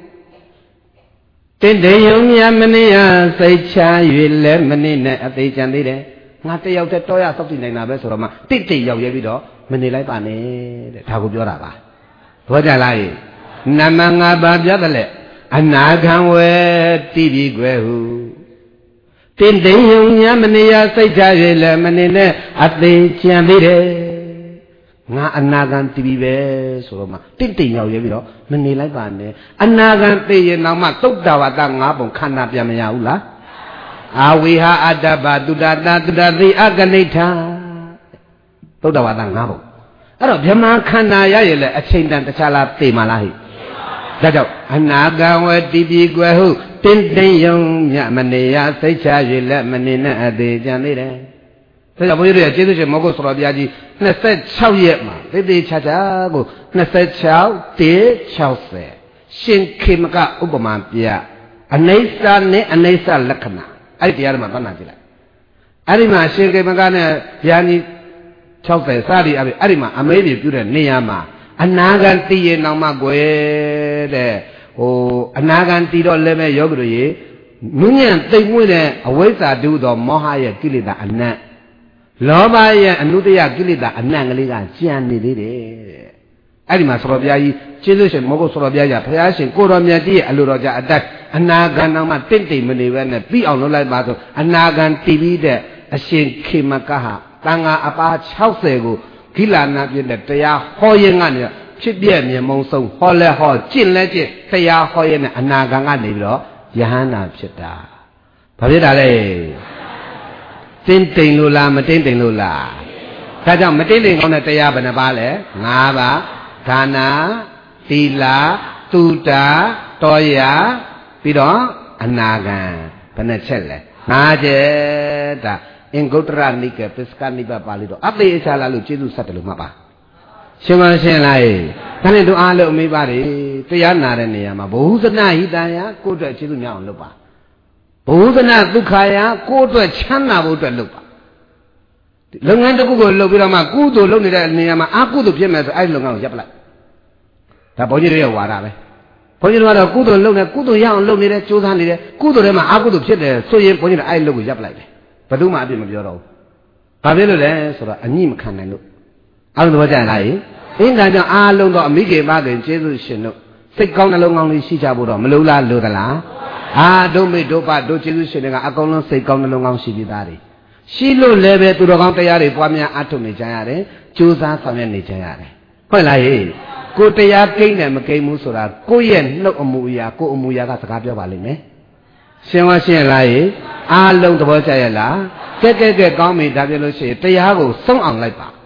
တင်းသိယုံမြမနေရစိတ်ချ၍လက်မနေနဲ့အသေးကြံသေးတယ်ငါတယောက်တည်းတော့ရစောက်တည်နိုင်တာပဲဆိုတော့မှတိတ်တိတ်ရောက်ရဲပြီးတော့မနေလိုက်ပါနဲ့တဲ့ဒါကိုပြောတာပါဘောကြလားနမငါဘာပြောတယ်လဲအနာခံဝဲတိပြီွယ်ဟုတင်းသိယုံညမနေရစိတ်ချ၍လည်းမနေနဲ့အသေးကြံသေးတယ်ငါအနာခံတိပြီပဲဆိုတော့မှတိတ်တိတ်ရောက်ရဲပြီးတော့မနေလိုက်ပါနဲ့အနာခံသိရင်တော့မှသုတ်တဝါဒငါးပုံခန္ဓာပြန်မရဘူးလားအာဝိဟာအတ္တပတုတ္တတာတုတ္တသိအကနိဋ္ဌာသုတ်တဝါဒငါးပုံအဲ့တော့ဗြဟ္မာခန္ဓာရရဲ့လေအချိန်တန်တခြားလားသိမှလားဟိဒါကြောင့်အနာဂံဝတိပိကွယ်ဟုတင်းတင်းယုံမြမနေရစိတ်ချ၍လက်မနေနဲ့အသေးကြံသေးတယ်ဒါကြောင့်ဘုန်းကြီးတို့ကျေးဇူးရှင်မောဂုတ်ဆရာဘုရားကြီးနှစ်ဆယ့်ခြောက်ရက်မှာသေသေးချာချာကိုနှစ်ဆယ့်ခြောက်တေခြောက်ဆယ်ရှင်ခေမကဥပမာပြအနိစ္စနဲ့အနိစ္စလက္ခဏာအဲ့ဒီတရားတွေမှာသတ်နာကြည့်လိုက်အဲ့ဒီမှာရှင်ခေမကနဲ့ဗျာကြီးခြောက်ဆယ်စသည်အပြင်အဲ့ဒီမှာအမေးတွေပြုတဲ့နေရာမှာအနာဂံတည်ရင်တော့မှကွယ်တဲ့ဟိုအနာဂံတည်တော့လည်းပဲယောဂီတို့ရေနုညံ့သိမ့်မွေ့တဲ့အဝိဇ္ဇာတုသောမောဟရဲ့ကိလေသာအနတ်လောဘရဲ့အနုတ္တယကိလေသာအနတ်ကလေးကကြံနေသေးတယ်တဲ့အဲ့ဒီမှာဆောရဘုရားကြီးကျေးဇူးရှင်မောဂုတ်ဆောရဘုရားကြီးဘုရားရှင်ကိုတော်မြတ်ကြီးရဲ့အလိုတော်ကြအတိုင်းအနာဂံတော့မှတင့်တိမ်မနေပဲနဲ့ပြီးအောင်လုပ်လိုက်ပါဆိုအနာဂံတည်ပြီးတဲ့အရှင်ခေမကဟတန်ဃာအပါခြောက်ဆယ်ကိုဂိလာနာပြည့်တဲ့တရားဟောရင်ကနေဖြစ်ပြမြင်မုံဆုံးဟောလဲဟောကျင့်လဲကျင့်တရားဟောရင်နဲ့အနာဂံကနေပြီးတော့ယဟန္တာဖြစ်တာဘာဖြစ်တာလဲတင်းတိမ်လို့လားမတင်းတိမ်လို့လားဒါကြောင့်မတင်းတိမ်ကောင်းတဲ့တရားဘယ်နှပါလဲငါးပါးဒါနာသီလသုတတောယပြီးတော့အနာဂံဘယ်နှချက်လဲငါးချက်ဒါအင်္ဂုတ္တရနိကေပစ္စကနိဗ္ဗာန်ပါဠိတော်အသေးအချာလာလို့ကျေးဇူးဆက်တယ်လို့မှတ်ပါရှင်းမရှင်းလားဒါနဲ့တို့အားလုံးအမိပါတယ်တရားနာတဲ့နေရာမှာဘုဟုသနာဟိတယကိုယ့်အတွက်ကျေးဇူးများအောင်လုပ်ပါဘုဟုသနာဒုက္ခယကိုယ့်အတွက်ချမ်းသာဖို့အတွက်လုပ်ပါလုပ်ငန်းတစ်ခုကိုလုပ်ပြီးတော့မှကုသိုလ်လုပ်နေတဲ့နေရာမှာအကုသိုလ်ဖြစ်မယ်ဆိုအဲ့ဒီလုပ်ငန်းကိုရပ်ပလိုက်ဒါဘုန်းကြီးတို့ရဲ့ဝါဒပဲဘုန်းကြီးတို့ကတော့ကုသိုလ်လုပ်နေကုသိုလ်ရအောင်လုပ်နေတယ်ကြိုးစားနေတယ်ကုသိုလ်ထဲမှာအကုသိုလ်ဖြစ်တယ်ဆိုရင်ဘုန်းကြီးတို့အဲ့ဒီလုပ်ကိုရပ်ပလိုက်တယ်ဘယ်သူမှအပြစ်မပြောတော့ဘူးဘာဖြစ်လို့လဲဆိုတော့အညိမခံနိုင်လို့အားလုံးသဘောကျလားအင်းဒါကြောင့်အားလုံးတော့အမိကေမခင်ကျေးဇူးရှင်တို့စိတ်ကောင်းနှလုံးကောင်းလေးရှိကြဖို့တော့မလိုလားလိုသလားအာဒုမိဒုပဒုကျေးဇူးရှင်တွေကအကုန်လုံးစိတ်ကောင်းနှလုံးကောင်းရှိပြီးသားတွေရှိလို့လည်းပဲသူတော်ကောင်းတရားတွေပွားများအားထုတ်နေကြရတယ်ကြိုးစားဆောင်ရွက်နေကြရတယ်ဟုတ်လားဟေ့ကိုတရားကိန်းတယ်မကိန်းဘူးဆိုတာကိုယ့်ရဲ့နှုတ်အမူအရာကိုယ်အမူအရာကစကားပြောပါလိမ့်မယ်ရှင်းဝရှင်းလားဟေ့အားလုံးသဘောကျရဲ့လားကဲကဲကဲကောင်းပြီဒါပြလို့ရှိရင်တရားကိုဆုံးအောင်လိုက်ပါ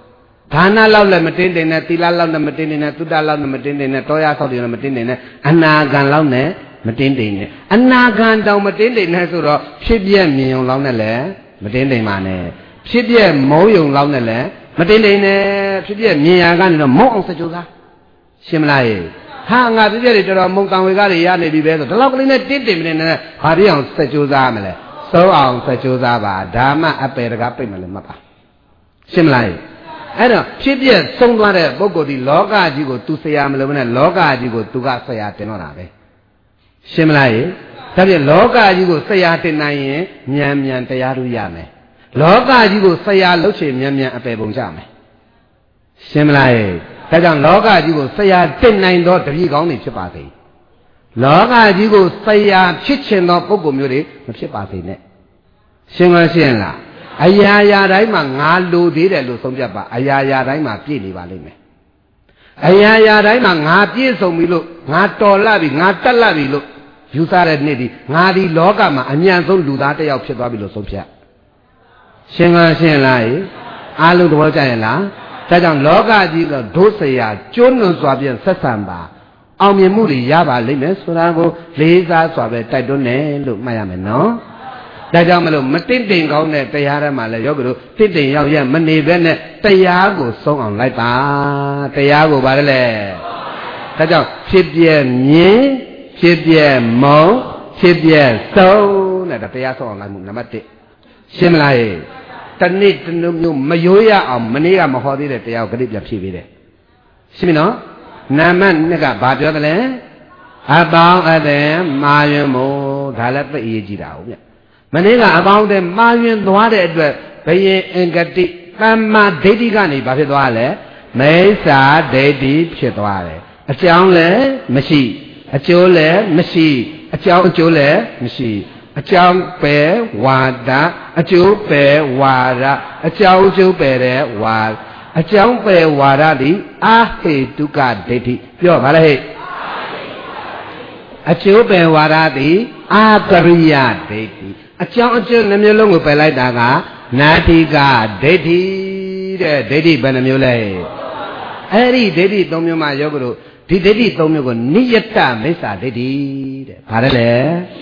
ဒါနလောက်လည်းမတင်းတင်းနဲ့သီလလောက်လည်းမတင်းတင်းနဲ့သုတလောက်လည်းမတင်းတင်းနဲ့တောရဆောက်တယ်လည်းမတင်းတင်းနဲ့အနာဂံလောက်နဲ့မတင်းတင်းနဲ့အနာဂံတောင်မတင်းတင်းနဲ့ဆိုတော့ဖြစ်ပြက်မြင်ုံလောက်နဲ့လည်းမတင်းတင်းပါနဲ့ဖြစ်ပြက်မုံယုံလောက်နဲ့လည်းမတင်းတင်းနဲ့ဖြစ်ပြက်မြင်ရကနေတော့မုံအောင်စကြိုးစားရှင်းမလားဟာငါဖြစ်ပြက်တွေတော်တော်မုံတန်ဝေကတွေရနေပြီပဲဆိုဒီလောက်ကလေးနဲ့တင်းတင်းမနေနဲ့ဘာပြအောင်စကြိုးစားမလဲသုံးအောင်စကြိုးစားပါဒါမှအပေတကားပိတ်မလို့မှတ်ပါရှင်းမလားအဲ့တော့ဖြစ်ပြဆုံးသွားတဲ့ပုဂ္ဂိုလ်ဒီလောကကြီးကိုသူဆရာမလို့နဲ့လောကကြီးကိုသူကဆရာတင်တော့တာပဲရှင်းမလားဒါဖြင့်လောကကြီးကိုဆရာတင်နိုင်ရင်မြန်မြန်တရားတို့ရမယ်လောကကြီးကိုဆရာလုပ်ချင်မြန်မြန်အပေပုံကြမယ်ရှင်းမလားဒါကြောင့်လောကကြီးကိုဆရာတင်နိုင်သောတပည့်ကောင်းတွေဖြစ်ပါစေလောကကြီးကိုဆရာဖြစ်ချင်သောပုဂ္ဂိုလ်မျိုးတွေမဖြစ်ပါစေနဲ့ရှင်းမရှင်းလားအရာရာတိုင်းမှာငါလိုသေးတယ်လို့ဆုံးဖြတ်ပါအရာရာတိုင်းမှာပြည့်နေပါလိမ့်မယ်အရာရာတိုင်းမှာငါပြည့်စုံပြီလို့ငါတော်လာပြီငါတက်လာပြီလို့ယူဆတဲ့နေ့ဒီငါဒီလောကမှာအမြန်ဆုံးလူသားတစ်ယောက်ဖြစ်သွားပြီလို့ဆုံးဖြတ်ရှင်းမရှင်းလားအားလုံးသဘောကျရဲ့လားဒါကြောင့်လောကကြီးကဒုစရာကျွန်းလွန်စွာဖြင့်ဆက်ဆံပါအောင်မြင်မှုတွေရပါလိမ့်မယ်ဆိုတာကိုလေးစားစွာပဲတိုက်တွန်းတယ်လို့မှတ်ရမယ်နော်ဒါကြောင့်မလို့မတင့်တင်ကောင်းတဲ့တရားထဲမှာလည်းယောဂီတို့တင့်တင်ရောက်ရမနေပဲနဲ့တရားကိုဆုံးအောင်လိုက်ပါတရားကိုပါတယ်လေဒါကြောင့်ဖြစ်ပြမြင်ဖြစ်ပြမုံဖြစ်ပြဆုံးတဲ့တရားဆုံးအောင်လိုက်မှုနံပါတ်တစ်ရှင်းမလားတနေ့တမျိုးမရိုးရအောင်မနေ့ကမဟောသေးတဲ့တရားကိုကြိပြဖြည့်ပေးတယ်ရှင်းပြီနော်နာမနှစ်ကဘာပြောသလဲအပေါင်းအသင်မာယွင်မို့ဒါလည်းသိအရေးကြီးတာဟုတ်ဗျမနေ့ကအပေါင်းတဲ့မာယွင်သွားတဲ့အတွက်ဘယင်အင်္ဂတိသမ္မာဒိဋ္ဌိကနေဘာဖြစ်သွားလဲမိစ္ဆာဒိဋ္ဌိဖြစ်သွားတယ်အကြောင်းလည်းမရှိအကျိုးလည်းမရှိအကြောင်းအကျိုးလည်းမရှိအကြောင်းပယ်ဝါဒအကျိုးပယ်ဝါဒအကြောင်းအကျိုးပယ်တဲ့ဝါအကြောင်းပယ်ဝါဒသည်အာဟေတုကဒိဋ္ဌိပြောပါလေဟဲ့အကျိုးပယ်ဝါဒသည်အာကရိယဒိဋ္ဌိအကြောင်းအကျိုးနှမျိုးလုံးကိုပယ်လိုက်တာကနာတိကဒိဋ္ဌိတဲ့ဒိဋ္ဌိဘယ်နှမျိုးလဲအဲ့ဒီဒိဋ္ဌိသုံးမျိုးမှယောဂတို့ဒီဒိဋ္ဌိသုံးမျိုးကိုနိယတမိစ္ဆာဒိဋ္ဌိတဲ့ဘာလဲလဲ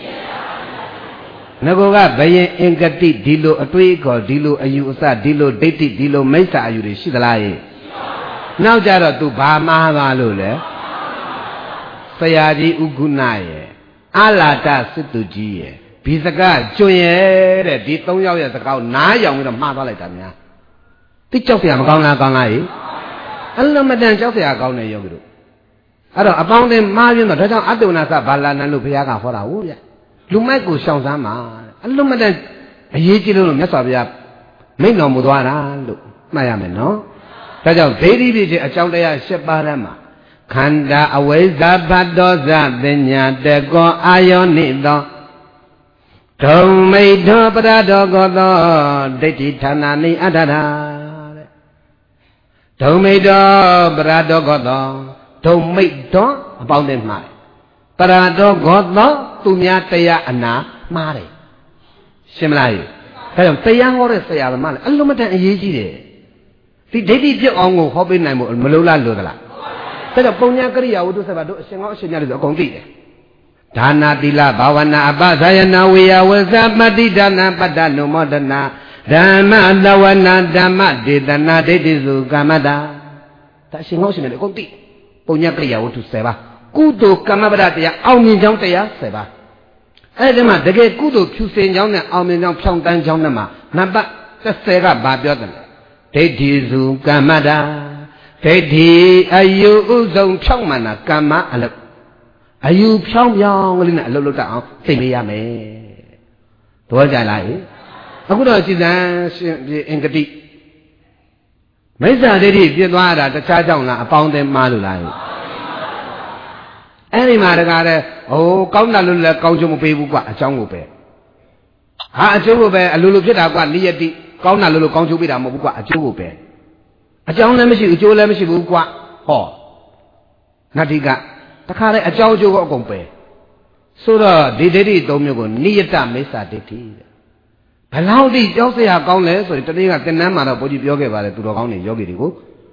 ငကောကဘယင်အင်္ဂတိဒီလိုအတွေးခေါ်ဒီလိုအယူအဆဒီလိုဒိဋ္ဌိဒီလိုမိစ္ဆာအယူတွေရှိသလားယေနောက်ကြတော့ तू ဘာမှားသွားလို့လဲဆရာကြီးဥက္ကုဏရဲ့အလာတစစ်သူကြီးရဲ့ဒီစကားကျွင်ရဲ့တဲ့ဒီသုံးယောက်ရဲ့စကားကိုနားယောင်ပြီးတော့မှားသွားလိုက်တာများသိကြောက်เสียမကောင်းလားကောင်းလားယေအလုံးမတန်ကြောက်เสียကောင်းတယ်ယောဂီတို့အဲ့တော့အပေါင်းအသင်းမှားပြင်းတော့ဒါကြောင့်အတ္တဝနာသဘာလာနံလို့ဘုရားကဟောတာဟုတ်ဗျလူမိုက်ကိုရှောင်စမ်းပါအလုံးမတန်အရေးကြီးလို့မြတ်စွာဘုရားမိန့်တော်မူသွားတာလို့မှတ်ရမယ်နော်ဒါကြောင့်ဒိဋ္ဌိဖြစ်ခြင်းအကြောင်းတရား၈ပါးထဲမှာခန္ဓာအဝိဇ္ဇာဘတ်တော်ဇပညာတကောအာယောနိသောဒုံမိတ်သောပရတော်ကောသောဒိဋ္ဌိဌာနာနိအတ္တရာတဲ့ဒုံမိတ်သောပရတော်ကောသောဒုံမိတ်သောအပေါင်းနဲ့မှားတယ်ပရတော်ကောသောသူများတရားအနာမှားတယ်ရှင်းမလားဒါကြောင့်တရားဟောတဲ့ဆရာသမားလည်းအလုံးမတန်အရေးကြီးတယ်ဒီဒိဋ္ဌိပြုတ်အောင်ကိုဟောပေးနိုင်ဖို့မလိုလားလို့သလားဒါကြောင့်ပုံညာကရိယာဝတ္ထုဆက်ပါတို့အရှင်ကောင်းအရှင်မြတ်တို့အကုန်သိတယ်ဒါနာတိလဘာဝနာအပဇာယနာဝေယဝဇပတိဒါနာပတ္တနုမောဒနာဓမ္မသဝနာဓမ္မဒေသနာဒိဋ္ဌိစုကာမတာဒါအရှင်ကောင်းအရှင်မြတ်တို့အကုန်သိပုံညာကရိယာဝတ္ထုဆက်ပါကုသိုလ်ကမ္မပဒတရားအောင်မြင်ကြောင်းတရားဆက်ပါအဲ့ဒီမှာတကယ်ကုသိုလ်ဖြူစင်ကြောင်းနဲ့အောင်မြင်ကြောင်းဖြောင်းတန်းကြောင်းနဲ့မှာနံပါတ်တစ်ဆယ်ကဘာပြောတယ်လဲဒိဋ္ဌိစုကမ္မတာဒိဋ္ဌိအယူဥဆုံးဖြောင်းမှန်တာကမ္မအလုပ်အယူဖြောင်းပြောင်းကလေးနဲ့အလုပ်လုပ်တတ်အောင်သိပေးရမယ်တော့ကြလားအခုတော့စိတ္တန်ရှင်အင်္ဂတိမိစ္ဆာဒိဋ္ဌိပြစ်သွားတာတခြားကြောင့်လားအပေါင်းအသင်းမှားလို့လားအဲ့ဒီမှာတကားတဲ့ဟိုကောင်းတာလို့လည်းကောင်းချုံမပေးဘူးကွာအကြောင်းကိုပဲဟာအကျိုးကိုပဲအလိုလိုဖြစ်တာကွာနိယတိကောင်းတာလို့လို့ကောင်းချုံပေးတာမဟုတ်ဘူးကွာအကျိုးကိုပဲအကြောင်းလည်းမရှိအကျိုးလည်းမရှိဘူးကွာဟောနတ္တိကတခါလေအကြောင်းအကျိုးကိုအကုန်ပဲဆိုတော့ဒီဒိဋ္ဌိသုံးမျိုးကိုနိယတမိစ္ဆာဒိဋ္ဌိတဲ့ဘယ်လောက်ထိကြောက်စရာကောင်းလဲဆိုရင်တတိယကသင်္นานမှာတော့ဘုန်းကြီးပြောခဲ့ပါတယ်သူတော်ကောင်းတွေယောဂီတွေကို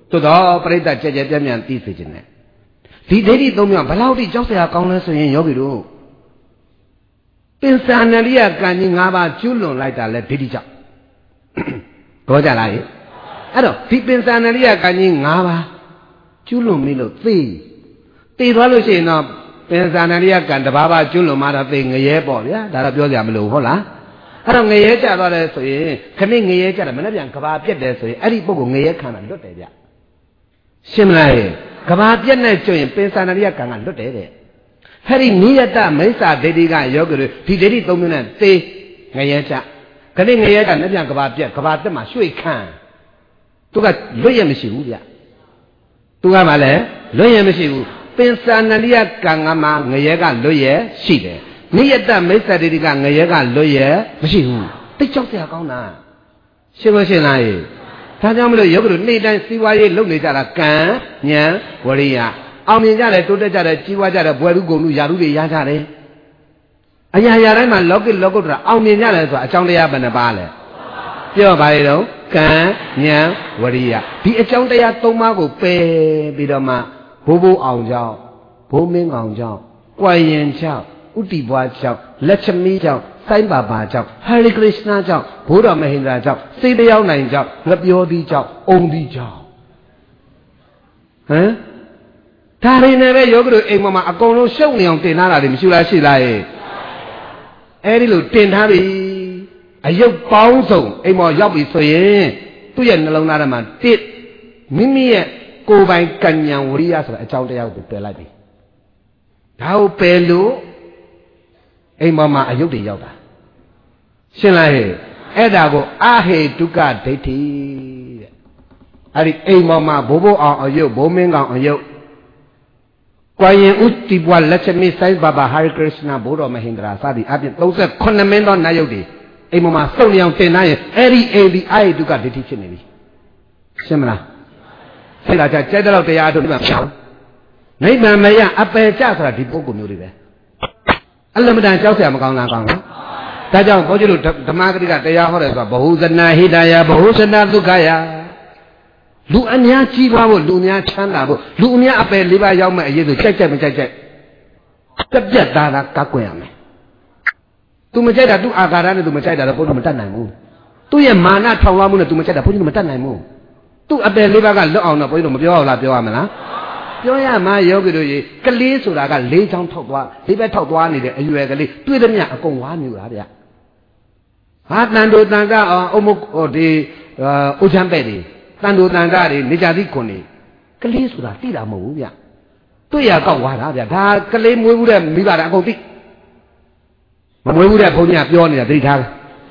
သို့တော့ပရိသတ်ကြဲကြဲပြန့်ပြန့်သိစေခြင်းနဲ့ဒီဒိဋ္ဌိသုံးမျိုးဘယ်လောက်ထိကြောက်စရာကောင်းလဲဆိုရင်ယောဂီတို့ပင်စန္နရိယကံကြီး၅ပါးကျွလွန်လိုက်တာလဲဒိဋ္ဌိကြောင့်တော့ကြလားဟဲ့အဲ့တော့ဒီပင်စန္နရိယကံကြီး၅ပါးကျွလွန်ပြီလို့သိသိသွားလို့ရှိရင်တော့ပင်စန္နရိယကံတစ်ပါးပါကျွလွန်မှတော့သိငရဲပေါ့ဗျာဒါတော့ပြောကြမလို့ဟုတ်လားအဲ့တော့ငရဲကြသွားတယ်ဆိုရင်ခဏငရဲကြတယ်မနေ့ပြန်ကဘာပြက်တယ်ဆိုရင်အဲ့ဒီပုဂ္ဂိုလ်ငရဲခံတာလွတ်တယ်ဗျရှင်းမလားဟဲ့ကဘာပြက်နဲ့ကျွရင်ပင်စန္နရိယကံကလွတ်တယ်တဲ့အဲ့ဒီနိယတမိစ္ဆာဒိဋ္ဌိကယောဂီတို့ဒီဒိဋ္ဌိသုံးမျိုးနဲ့သေငရဲကြခဏငရဲကြနဲ့ပြန်ကဘာပြက်ကဘာတက်မှာရွှေ့ခံသူကလွတ်ရမရှိဘူးဗျသူကမှလည်းလွတ်ရမရှိဘူးပင်စန္နရိယကံကမှငရဲကလွတ်ရရှိတယ်နိယတမိစ္ဆာဒိဋ္ဌိကငရဲကလွတ်ရမရှိဘူးတိတ်ကြောက်စရာကောင်းတာရှင်းမရှင်းလားဟဲ့ဒါကြောင့်မလို့ယောဂီတို့နေ့တိုင်းစီးပွားရေးလုပ်နေကြတာကံဉာဏ်ဝရိယအောင်မြင်ကြတယ်တိုးတက်ကြတယ်ကြီးပွားကြတယ်ဘွယ်လူကုန်လူယာလူတွေရကြတယ်အရာရာတိုင်းမှာလောကိလောကုတ္တရာအောင်မြင်ကြတယ်ဆိုတာအကြောင်းတရားဘယ်နှပါလဲပြောပါလေတော့ကံဉာဏ်ဝရိယဒီအကြောင်းတရားသုံးပါးကိုပယ်ပြီးတော့မှဘိုးဘိုးအောင်ကြောင့်ဘိုးမင်းကောင်ကြောင့်ကွာရင်ကြောင့်ဥတီဘွားကြောင့်လက်ချမီးကြောင့်စိုင်းပါပါကြောင့်ဟရိကရစ်နာကြောင့်ဘုရားမဟိန္ဒရာကြောင့်စေတယောက်နိုင်ကြောင့်ငပြောသည်ကြောင့်အုံသည်ကြောင့်ဟမ်ဒါရင်းနဲ့ပဲယောဂတို့အိမ်မှာအကုန်လုံးရှုပ်နေအောင်တင်ထားတာတွေမရှိလားရှိလားရဲ့အဲ့ဒီလိုတင်ထားပြီအယုတ်ပေါင်းစုံအိမ်မော်ရောက်ပြီဆိုရင်သူ့ရဲ့နှလုံးသားထဲမှာတစ်မိမိရဲ့ကိုယ်ပိုင်ကဉ္ဉံဝရိယဆိုတဲ့အကြောင်းတရားကိုပယ်လိုက်ပြီဒါကိုပယ်လို့အိမ်မော်မှာအယုတ်တွေရောက်တာရှင်းလားဟဲ့အဲ့ဒါကိုအဟေတုကဒိဋ္ဌိတဲ့အဲ့ဒီအိမ်မော်မှာဘိုးဘိုးအောင်အယုတ်ဘိုးမင်းကောင်အယုတ်ကွာရင်ဥတီဘွားလက်ချမီဆိုင်ဘာဘာဟရိကရစ်နာဘုရားမဟိန္ဒရာစသည်အပြင်သုံးဆယ်ခုနှစ်မင်းသောနတ်ယုတ်တွေအိမ်ပေါ်မှာစုံလျောင်တင်နိုင်ရင်အဲ့ဒီအိမ်ဒီအာယတုကဒိဋ္ဌိဖြစ်နေပြီရှင်းမလားဆရာကြကြဲတဲ့တရားထုတ်ပြန်ပြောင်းနိဗ္ဗာန်မရအပယ်ကျဆိုတာဒီပုဂ္ဂိုလ်မျိုးတွေပဲအလမတန်ကြောက်เสียမကောင်းလားကောင်းလားဒါကြောင့်ဘုန်းကြီးတို့ဓမ္မဂရိကတရားဟောတယ်ဆိုတာဘဟုဇနာဟိတယဘဟုဇနာဒုက္ခယလူအများကြီးပွားဖို့လူအများချမ်းသာဖို့လူအများအပယ်လေးပါးရောက်မဲ့အရေးဆိုကြိုက်ကြိုက်မကြိုက်ကြိုက်ပြက်ပြက်သားသားကကွယ်ရမယ်သူမကြိုက်တာသူအာဃာရနဲ့သူမကြိုက်တာတော့ဘုန်းကြီးမတတ်နိုင်ဘူးသူ့ရဲ့မာနထောင်လွှားမှုနဲ့သူမကြိုက်တာဘုန်းကြီးမတတ်နိုင်ဘူးသူ့အပယ်လေးပါးကလွတ်အောင်တော့ဘုန်းကြီးတို့မပြောရဘူးလားပြောရမလားပြောရမှာယောဂီတို့ရေကလေးဆိုတာကလေးချောင်းထောက်သွားလေးဘက်ထောက်သွားနေတဲ့အရွယ်ကလေးတွေ့သမျှအကုန်ဝါမျိုးလားဗျဟာတန်တို့တန်ကအုံမဟိုဒီအိုချမ်းပဲ့တွေတန်တို့တန်ကတွေနေကြသည့်ခွန်တွေကလေးဆိုတာသိတာမဟုတ်ဘူးဗျတွေ့ရကောက်ဝါတာဗျဒါကလေးမွေးဘူးတဲ့မိဘတဲ့အကုန်သိမမွေးဘူးတဲ့ဘုန်းကြီးကပြောနေတာသိထားတယ်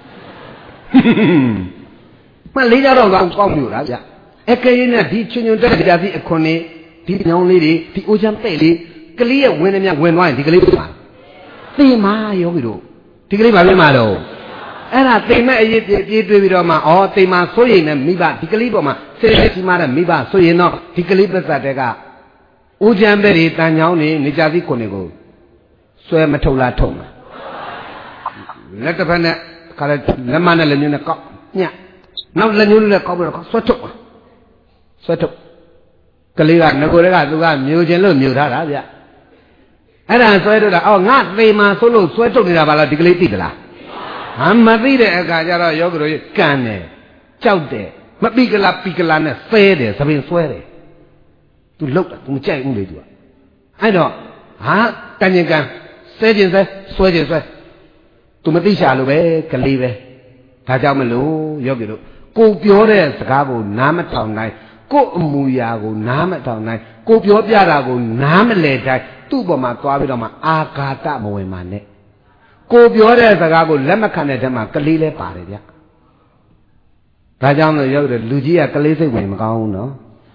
မလေးကြတော့ကောင်းကောင်းမျိုးလားဗျအကယ်၍နဲ့ဒီချွန်းချွန်းတက်ကြသည့်အခွန်တွေဒီညောင်းလေးတွေဒီအိုချမ်းပဲ့လေးကလေးရဲ့ဝင်နေမြဝင်သွားရင်ဒီကလေးပြမှာသိမာယောဂီတို့ဒီကလေးဘာဖြစ်မှာတော့အဲ့ဒါသိမဲ့အရေးပြေးပြေးတွေးပြီးတော့မှဩသိမာဆိုရင်လည်းမိဘဒီကလေးပေါ်မှာစိတ်ကြီးမာတဲ့မိဘဆိုရင်တော့ဒီကလေးပစ္စတဲ့ကအိုချမ်းပဲ့တွေတန်ညောင်းနေနေကြသည့်ခွန်တွေကိုဆွဲမထုတ်လားထုတ်မှာလက်တစ်ဖက်နဲ့ခါလဲလက်မနဲ့လက်ညှိုးနဲ့ကောက်ညနောက်လက်ညှိုးနဲ့ကောက်ပြီးတော့ဆွဲထုတ်ဆွဲထုတ်ကလေးကငကိုတွေကသူကမျိုးချင်းလို့မျိုးထားတာဗျအဲ့ဒါဆွဲထုတ်တာအော်ငါသေမာဆိုလို့ဆွဲထုတ်နေတာပါလားဒီကလေးသိသလားဟာမသိတဲ့အခါကျတော့ယောဂီတို့ကန်တယ်ကြောက်တယ်မပိကလာပိကလာနဲ့ဆဲတယ်သပင်ဆွဲတယ်သူလှုပ်တာသူမကြိုက်ဘူးလေသူကအဲ့တော့ဟာတန်ကျင်ကန်ဆဲခြင်းဆဲဆွဲခြင်းဆွဲသူမသိချာလို့ပဲကလေးပဲဒါကြောင့်မလို့ယောဂီတို့ကိုပြောတဲ့စကားကိုနားမထောင်နိုင်ကိုအမူအရာကိုနားမထောင်နိုင်ကိုပြောပြတာကိုနားမလဲတိုင်းသူ့ပေါ်မှာသွားပြီးတော့မှအာဃာတမဝင်ပါနဲ့ကိုပြောတဲ့စကားကိုလက်မခံတဲ့တည်းမှာကလေးလဲပါတယ်ဗျဒါကြောင့်လို့ယောဂီတို့လူကြီးကကလေးစိတ်ဝင်မကောင်းဘူးနော်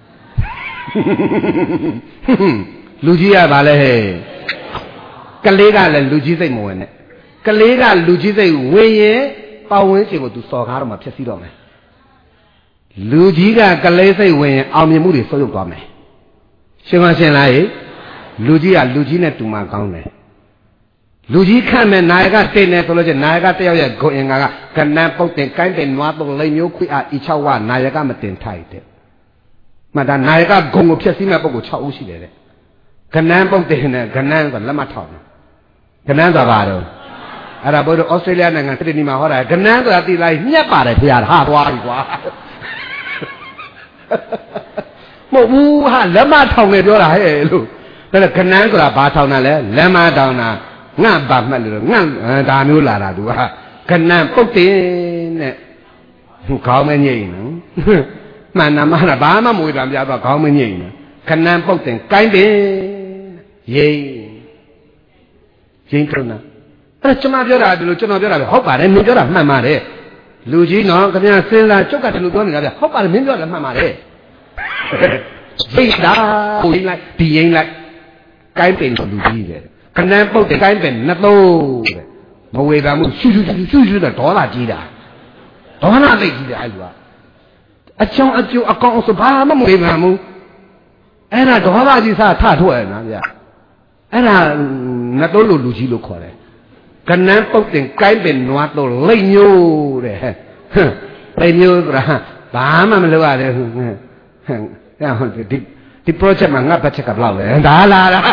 လူကြီးကဘာလဲဟဲ့ကလေးကလည်းလူကြီးစိတ်မဝင်နဲ့ကလေးကလူကြီးစိတ်ဝင်ရင်ပတ်ဝန်းကျင်ကိုသူစော်ကားတော့မှဖြစ်စီတော့မယ်လူကြီးကကလေးစိတ်ဝင်ရင်အောင်မြင်မှုတွေဆုတ်ယုတ်သွားမယ်ရှင်းမရှင်းလားဟဲ့လူကြီးကလူကြီးနဲ့တူမှကောင်းတယ်လူကြီးခန့်မဲ့နာယကတင်တယ်ဆိုလို့ချင်းနာယကတယောက်ရဲ့ဂုဏ်အင်္ဂါကကဏ္ဍပုတ်တင်ကိုင်းတင်နွားပုံလိမ်မျိုးခွေအားဤ၆ဝနာယကမတင်ထိုက်တဲ့ mà ta này các gồm một phía xin mà bốc của cháu xí đấy cái nam bốc tiền này cái nam còn lắm mà thọ cái nam là bà rồi à là bây giờ Australia này người đi mà họ này cái nam là thì lại nhấp bà này thì à ha quá quá một u ha lắm mà thọ người đó là hay luôn đó là cái nam là bà thọ này là lắm mà thọ nào ngã bà mà được ngã đàn nuôi là là đúng ha cái nam bốc tiền này có mấy gì nữa mà nằm mà là bà mà mùi làm gì bà có mấy gì nữa cái nam bốc tiền cái bên gì chính thôi nè à chúng ta biết là được chúng ta biết là học bài này mình biết là mà mà đấy lưu chí nó cái nhà sinh ra chúc cả lưu đó này là học bài mình biết là mà mà đấy vậy đó bùi lại tiền lại cái bên của lưu chí đấy cái nam bốc tiền cái bên nó đâu mà về làm một su su su su là đó là gì đó đó là gì đấy ai vậy à trong à chú à con số ba mà về làm một ấy là đó là gì sao thà thôi nè vậy ấy là nó đâu lưu lưu chí lưu khó đấy cái nam bốc tiền cái bên nó đâu lấy nhiều đấy lấy nhiều rồi bà mà mình lưu đấy cái cái cái project mà ngáp bắt chắc lâu đấy đã là đó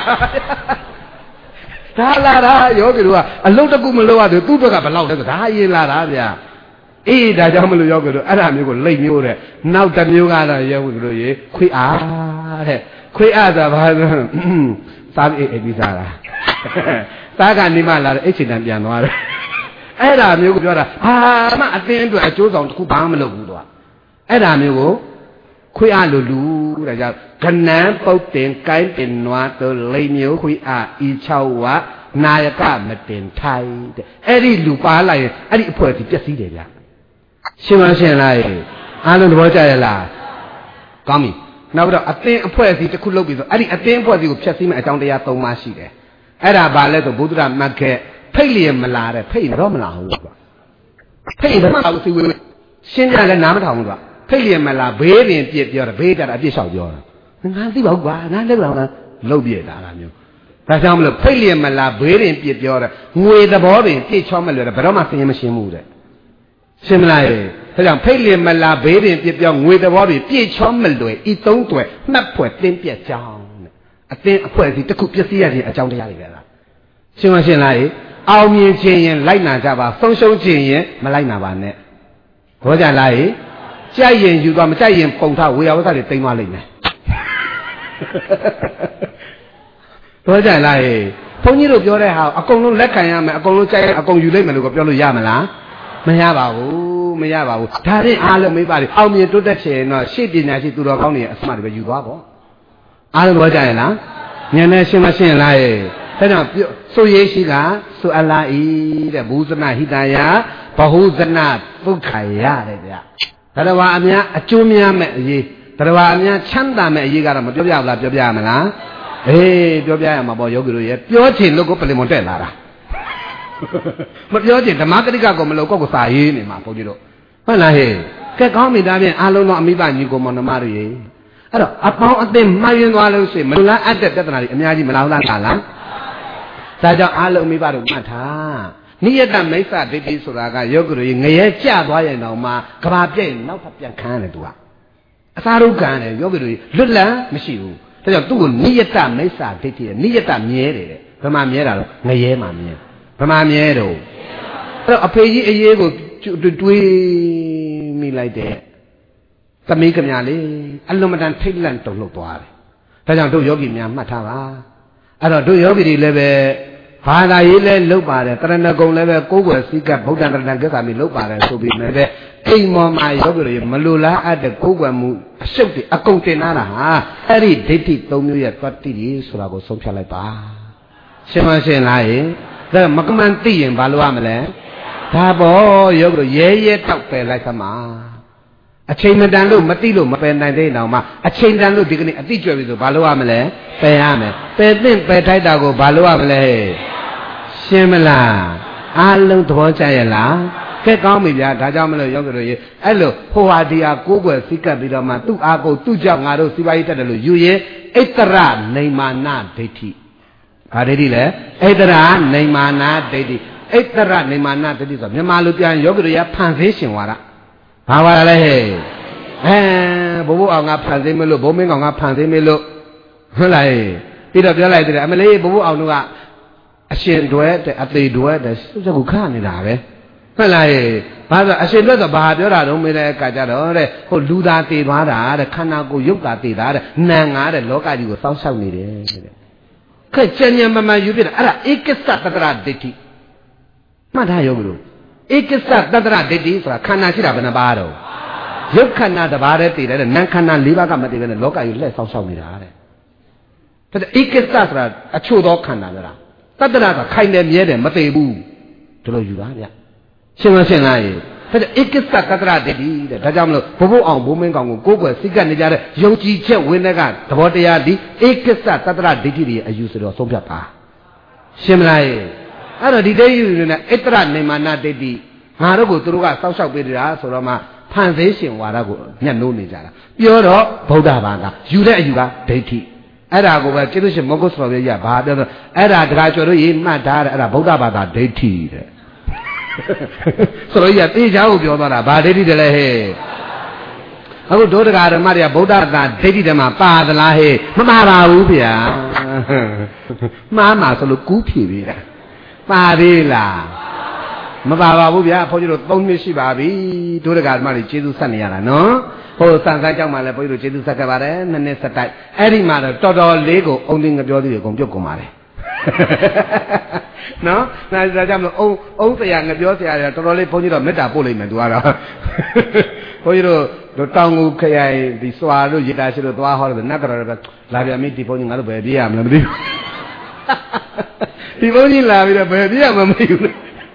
đã là đó nhớ cái đó à lâu đó cũng mình lưu đấy tu được cả lâu đấy đã yên là đó vậy ý đã cho mình lưu cái đó anh làm như cái lấy nhiều đấy nào tận nhiều cái là nhớ cái đó gì khuy á đấy khuy á là bà sao bị bị sao là ta cái này mà là ít chuyện làm việc nữa, ấy là mình cũngပြောlà à mà tiền tôi chỗ trong khu bán mình luôn đó, ấy là mình cũng khuya ăn lù lù là sao, cái nào bao tiền cái tiền nữa tôi lấy nhiều khuya ăn ít cháo quá, nãy cả mất tiền thay, ấy đi lù ba lại, ấy đi phơi thì chết gì đấy à, xem mà xem lại, anh nói bao nhiêu là, có mi, nào đó tiền phơi thì chỉ khulâu bây giờ, ấy đi tiền phơi thì cũng chết gì mà trong đây tông mà xí đấy. Ấy là bà lấy tụi bố tụi làm cái phê liền mà là đấy phê đó mà là không được phê đó mà là cái gì hiện在cái nào mà không được phê liền mà là bế liền tiệt giờ là bế ra là tiệt sầu giờ ngán tí bảo quá ngán đấy bảo là lâu bia đã làm nhiều tại sao mà là phê liền mà là bế liền tiệt giờ là người ta bảo liền tiệt cho mà là bảo mà xem mà xem mu đấy xem lại thế rằng phê liền mà là bế liền tiệt giờ người ta bảo liền tiệt cho mà rồi ít tông tuổi nắp phải tiền tiệt cho à tiền phải thì tất cả cái gì ở trong đây là xem mà xem lại ao miên chuyện lại nào ra bà sống sống chuyện mà lại nào bà nè có ra lại trái yên dù mà trái yên phong thao vui áo ta để tinh hoa lên này có ra lại phong như được cho đây hào à con nó lách cái mà à con nó trái à con dù lấy mà được có cho nó ra mà lá mà ra bảo mà ra bảo ta đi à là mấy bà đi ao miên tốt đẹp chuyện nó xếp đi này thì tụi nó con này mà được dù đó bỏ à là có ra là nhà này xem mà xem lại thế nào số gì xí là số Allah ý để bù dân na hidaya bahu dân na phúc khaya đấy đấy thế làว่าအများအကျိုးများမဲ့အရေးဒါว่าအများချမ်းသာမဲ့အရေးကတော့မပြောပြဘူးလားပြောပြရမလားအေးပြောပြရမှာပေါ့ယောဂီတို့ရဲ့ပြောချင်လို့ကိုပလင်မွန်တက်လာတာမပြောချင်ဓမ္မကတိကကိုမလို့ကိုကိုစာရေးနေမှာဘုန်းကြီးတို့ဟုတ်လားဟဲ့ကဲကောင်းပြီဒါဖြင့်အားလုံးသောအမိဘညီကိုမောင်နှမတို့ရေအဲ့တော့အပေါင်းအသင်းမှားယွင်းသွားလို့ရှိရင်မလားအပ်တဲ့ပြဿနာတွေအများကြီးမလားလားလားဒါကြောင့်အားလုံးမိဘတို့မှတ်ထားနိယတမိစ္ဆာဒိဋ္ဌိဆိုတာကယောဂီတို့ငရဲကြသွားရင်တော့မှကဘာပြည့်နောက်ထပ်ပြန်ခန်းတယ်သူကအစာရုပ်ကံတယ်ယောဂီတို့လွတ်လန်းမရှိဘူးဒါကြောင့်သူ့ကိုနိယတမိစ္ဆာဒိဋ္ဌိနိယတမြဲတယ်တဲ့ဘယ်မှာမြဲတာတော့ငရဲမှာမြဲဘယ်မှာမြဲတော့အဲ့တော့အဖေကြီးအရေးကိုတွေးမိလိုက်တဲ့သမီးကမြလေးအလွန်မတန်ထိတ်လန့်တုန်လှုပ်သွားတယ်ဒါကြောင့်တို့ယောဂီများမှတ်ထားပါအဲ့တော့တို့ယောဂီတွေလည်းပဲဘာသာရေးလည်းလုပ်ပါတယ်တရဏဂုံလည်းပဲကိုယ်ွယ်စည်းကပ်ဗုဒ္ဓတရဏဂက္ခာမိလုပ်ပါတယ်ဆိုပြီးလည်းပဲအိမ်မော်မှာယောဂီတွေမလိုလားအပ်တဲ့ကိုယ်ွယ်မှုအရှုပ်တွေအကုန်တင်လာတာဟာအဲ့ဒီဒိဋ္ဌိသုံးမျိုးရဲ့တွတ်တိတွေဆိုတာကိုဆုံးဖြတ်လိုက်ပါရှင်းမရှင်းလားယင်ဒါမကမှန်သိရင်ဘာလို့ရမလဲဒါပေါ့ယောဂီတို့ရဲရဲတောက်ပယ်လိုက်သမှာအချိန်မတန်လို့မသိလို့မပယ်နိုင်တဲ့တောင်မှအချိန်တန်လို့ဒီကနေ့အသိကျွဲပြီဆိုဘာလို့ရမလဲပယ်ရမယ်ပယ်သင့်ပယ်ထိုက်တာကိုဘာလို့ရမလဲရှင်းမလားအားလုံးသဘောကျရဲ့လားကဲကောင်းပြီဗျာဒါကြောင့်မလို့ရောက်ကြလို့ရေအဲ့လိုဟိုဟာဒီဟာကိုးကွယ်စိတ်ကပ်ပြီးတော့မှသူ့အားကိုသူ့ကြောင့်ငါတို့စီပါးရေးတက်တယ်လို့ယူရင်ဣတရနေမာနဒိဋ္ဌိဘာဒိဋ္ဌိလဲဣတရနေမာနဒိဋ္ဌိဣတရနေမာနဒိဋ္ဌိဆိုမြန်မာလိုပြန်ယောဂီတို့ရဖန်ဆင်းရှင်ဝါဒဘာဝါလဲဟဲ့အဲဘိုးဘိုးအောင်ငါဖန်သိမလို့ဘိုးမင်းကောင်ငါဖန်သိမလို့ဟုတ်လားပြီးတော့ပြောလိုက်တယ်အမလေးဘိုးဘိုးအောင်တို့ကအရှင်တွဲတဲ့အသေးတွဲတဲ့စက်ကူခနေတာပဲဟုတ်လားဘာလို့အရှင်တွဲဆိုဘာပြောတာတော့မေးတဲ့အခါကျတော့တဲ့ဟိုလူသားတည်သွားတာတဲ့ခန္ဓာကိုယ်ရုပ်သားတည်တာတဲ့နာငါတဲ့လောကကြီးကိုစောင့်ရှောက်နေတယ်တဲ့ခက်ချင်ညံမမှန်ယူပြတာအဲ့ဒါဧကစ္စတတ္တရဒိဋ္ဌိမှတ်ထားရုံလို့ဧကစ္စတတ္တရဒိဋ္ဌိဆိုတာခန္ဓာရှိတာဘယ်နှပါတော့ရုပ်ခန္ဓာတစ်ပါးတည်းတည်တယ်နာမ်ခန္ဓာ၄ပါးကမတည်ဘဲနဲ့လောကကြီးလှည့်စောင့်ရှောက်နေတာတဲ့ဒါဧကစ္စဆိုတာအချို့သောခန္ဓာဆိုတာတတ္တရကခိုင်တယ်မြဲတယ်မတည်ဘူးဒီလိုယူတာဗျရှင်းမရှင်းလားရေဒါဧကစ္စတတ္တရဒိဋ္ဌိတဲ့ဒါကြောင့်မလို့ဘိုးဘိုးအောင်ဘိုးမင်းကောင်ကိုကိုယ်ကွယ်စိတ်ကနေကြတဲ့ယုံကြည်ချက်ဝင်တဲ့ကသဘောတရားဒီဧကစ္စတတ္တရဒိဋ္ဌိတွေအယူဆိုတော့ဆုံးဖြတ်ပါရှင်းမလားရေအဲ့တော့ဒီဒိဋ္ဌိတွေနဲ့ဣတ္တရနေမာနဒိဋ္ဌိငါတို့ကိုသူတို့ကစောင့်ရှောက်ပေးနေတာဆိုတော့မှဖန်သေးရှင်ဝါဒကိုညှက်နိုးနေကြတာပြောတော့ဗုဒ္ဓဘာသာယူတဲ့အယူကဒိဋ္ဌိအဲ့ဒါကိုပဲကျေးဇူးရှင်မောဂုတ်ဆော်ပြရဘာပြောတော့အဲ့ဒါတခါကျော်တို့ရေးမှတ်ထားတယ်အဲ့ဒါဗုဒ္ဓဘာသာဒိဋ္ဌိတဲ့ဆိုတော့ကြီးကတေချာကိုပြောသွားတာဘာဒိဋ္ဌိတလဲဟဲ့အခုဒုဒကာဓမ္မတွေကဗုဒ္ဓဘာသာဒိဋ္ဌိတမှာပါသလားဟဲ့မပါပါဘူးဗျာမှားမှာဆိုလို့ကူးဖြေပြီလားပါသေးလားမပါပါဘူးဗျာဘုန်းကြီးတို့သုံးနှစ်ရှိပါပြီဒုဒကာဓမ္မတွေကျေးဇူးဆက်နေရတာနော်ဟိုစံစားကြောက်မှလည်းဘုန်းကြီးတို့ကျေးဇူးဆက်ခဲ့ပါတယ်နှစ်နှစ်ဆက်တိုက်အဲ့ဒီမှာတော့တော်တော်လေးကိုအုံသိငပြောသေးတယ်အကုန်ပြုတ်ကုန်ပါတယ်နော်ဒါကြောင့်မလို့အုံအုံဆရာငပြောဆရာတွေတော်တော်လေးဘုန်းကြီးတို့မေတ္တာပို့လိုက်မယ်သူကတော့ဘုန်းကြီးတို့တောင်ငူခရိုင်ဒီစွာတို့ရေတာရှိတို့သွားဟောတယ်နတ်တော်တော့လာပြန်ပြီဒီဘုန်းကြီးငါတို့ဘယ်ပြေးရမလဲမသိဘူးဒီဘုန်းကြီးလာပြီးတော့ဘယ်ပြေးရမှမသိဘူး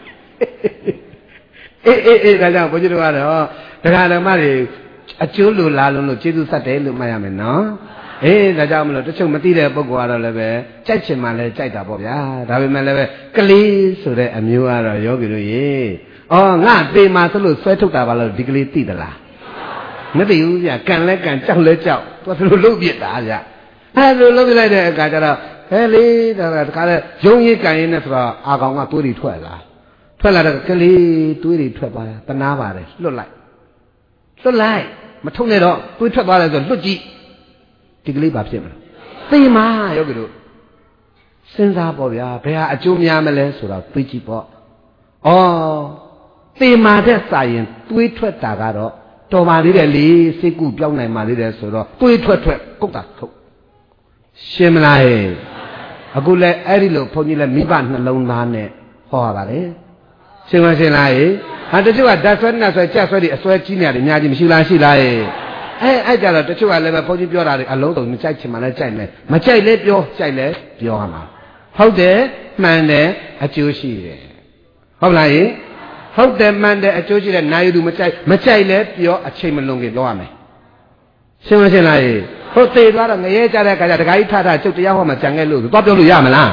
အေးအေးအေးဒါကြောင့်ဘုန်းကြီးတို့ကတော့တရားဓမ္မတွေအကျိုးလိုလာလုံးလို့ကျေးဇူးဆက်တယ်လို့မှတ်ရမယ်နော်အေးဒါကြောင့်မလို့တချို့မသိတဲ့ပုဂ္ဂိုလ်ကတော့လည်းပဲကြိုက်ချင်မှလည်းကြိုက်တာပေါ့ဗျာဒါပေမဲ့လည်းပဲကလေးဆိုတဲ့အမျိုးကတော့ယောဂီတို့ရေအော်ငါတေမာဆိုလို့ဆွဲထုတ်တာပါလို့ဒီကလေးသိသလားမသိဘူးဗျကန်လဲကန်ကြောက်လဲကြောက်သူတို့လုပ်ပြစ်တာဗျအဲလိုလုပ်ပြလိုက်တဲ့အခါကျတော့ဟဲလေဒါကတခါလဲရုံရည်ကန်ရင်းနဲ့ဆိုတော့အာကောင်ကသွေးတွေထွက်လာထွက်လာတော့ကလေးသွေးတွေထွက်သွားတနာပါတယ်လွတ်လိုက်လွတ်လိုက်မထုံနဲ့တော့သွေးထွက်သွားတယ်ဆိုလွတ်ကြည့်ဒီကလေးဘာဖြစ်မလဲသိမှာယောဂီတို့စဉ်းစားပေါ့ဗျာဘယ်ဟာအကျိုးများမလဲဆိုတော့သိကြည့်ပေါ့ဩသိမှာတဲ့စာရင်သွေးထွက်တာကတော့တော်ပါသေးတယ်လေစိတ်ကူပြောင်းနိုင်ပါသေးတယ်ဆိုတော့သွေးထွက်ထွက်ကုတ်တာထုတ်ရှင်းမလားဟဲ့အခုလဲအဲ့ဒီလိုဘုန်းကြီးလဲမိဘနှလုံးသားနဲ့ဟောရပါလေရှင်းမရှင်းလားဟဲ့ဟာတချို့ကဓာတ်ဆွဲနဲ့ဆွဲကြက်ဆွဲတွေအဆွဲကြီးနေတယ်အများကြီးမရှိလားရှိလားဟဲ့အဲအဲ့ကြတော့တချို့ကလည်းပဲဘုန်းကြီးပြောတာတွေအလုံးစုံမကြိုက်ချင်မှလည်းကြိုက်မယ်မကြိုက်လဲပြောကြိုက်လဲပြောရမှာဟုတ်တယ်မှန်တယ်အကျိုးရှိတယ်ဟုတ်လားဟင်ဟုတ်တယ်မှန်တယ်အကျိုးရှိတဲ့နိုင်သူမကြိုက်မကြိုက်လဲပြောအချိန်မလွန်ခင်ပြောရမယ်ရှင်းမရှင်းလားဟင်ဟုတ်သေးသွားတော့ငရဲကြတဲ့အခါကျတခါကြီးထထကျုပ်တရားဟောမှကြံခဲ့လို့သွားပြောလို့ရမလား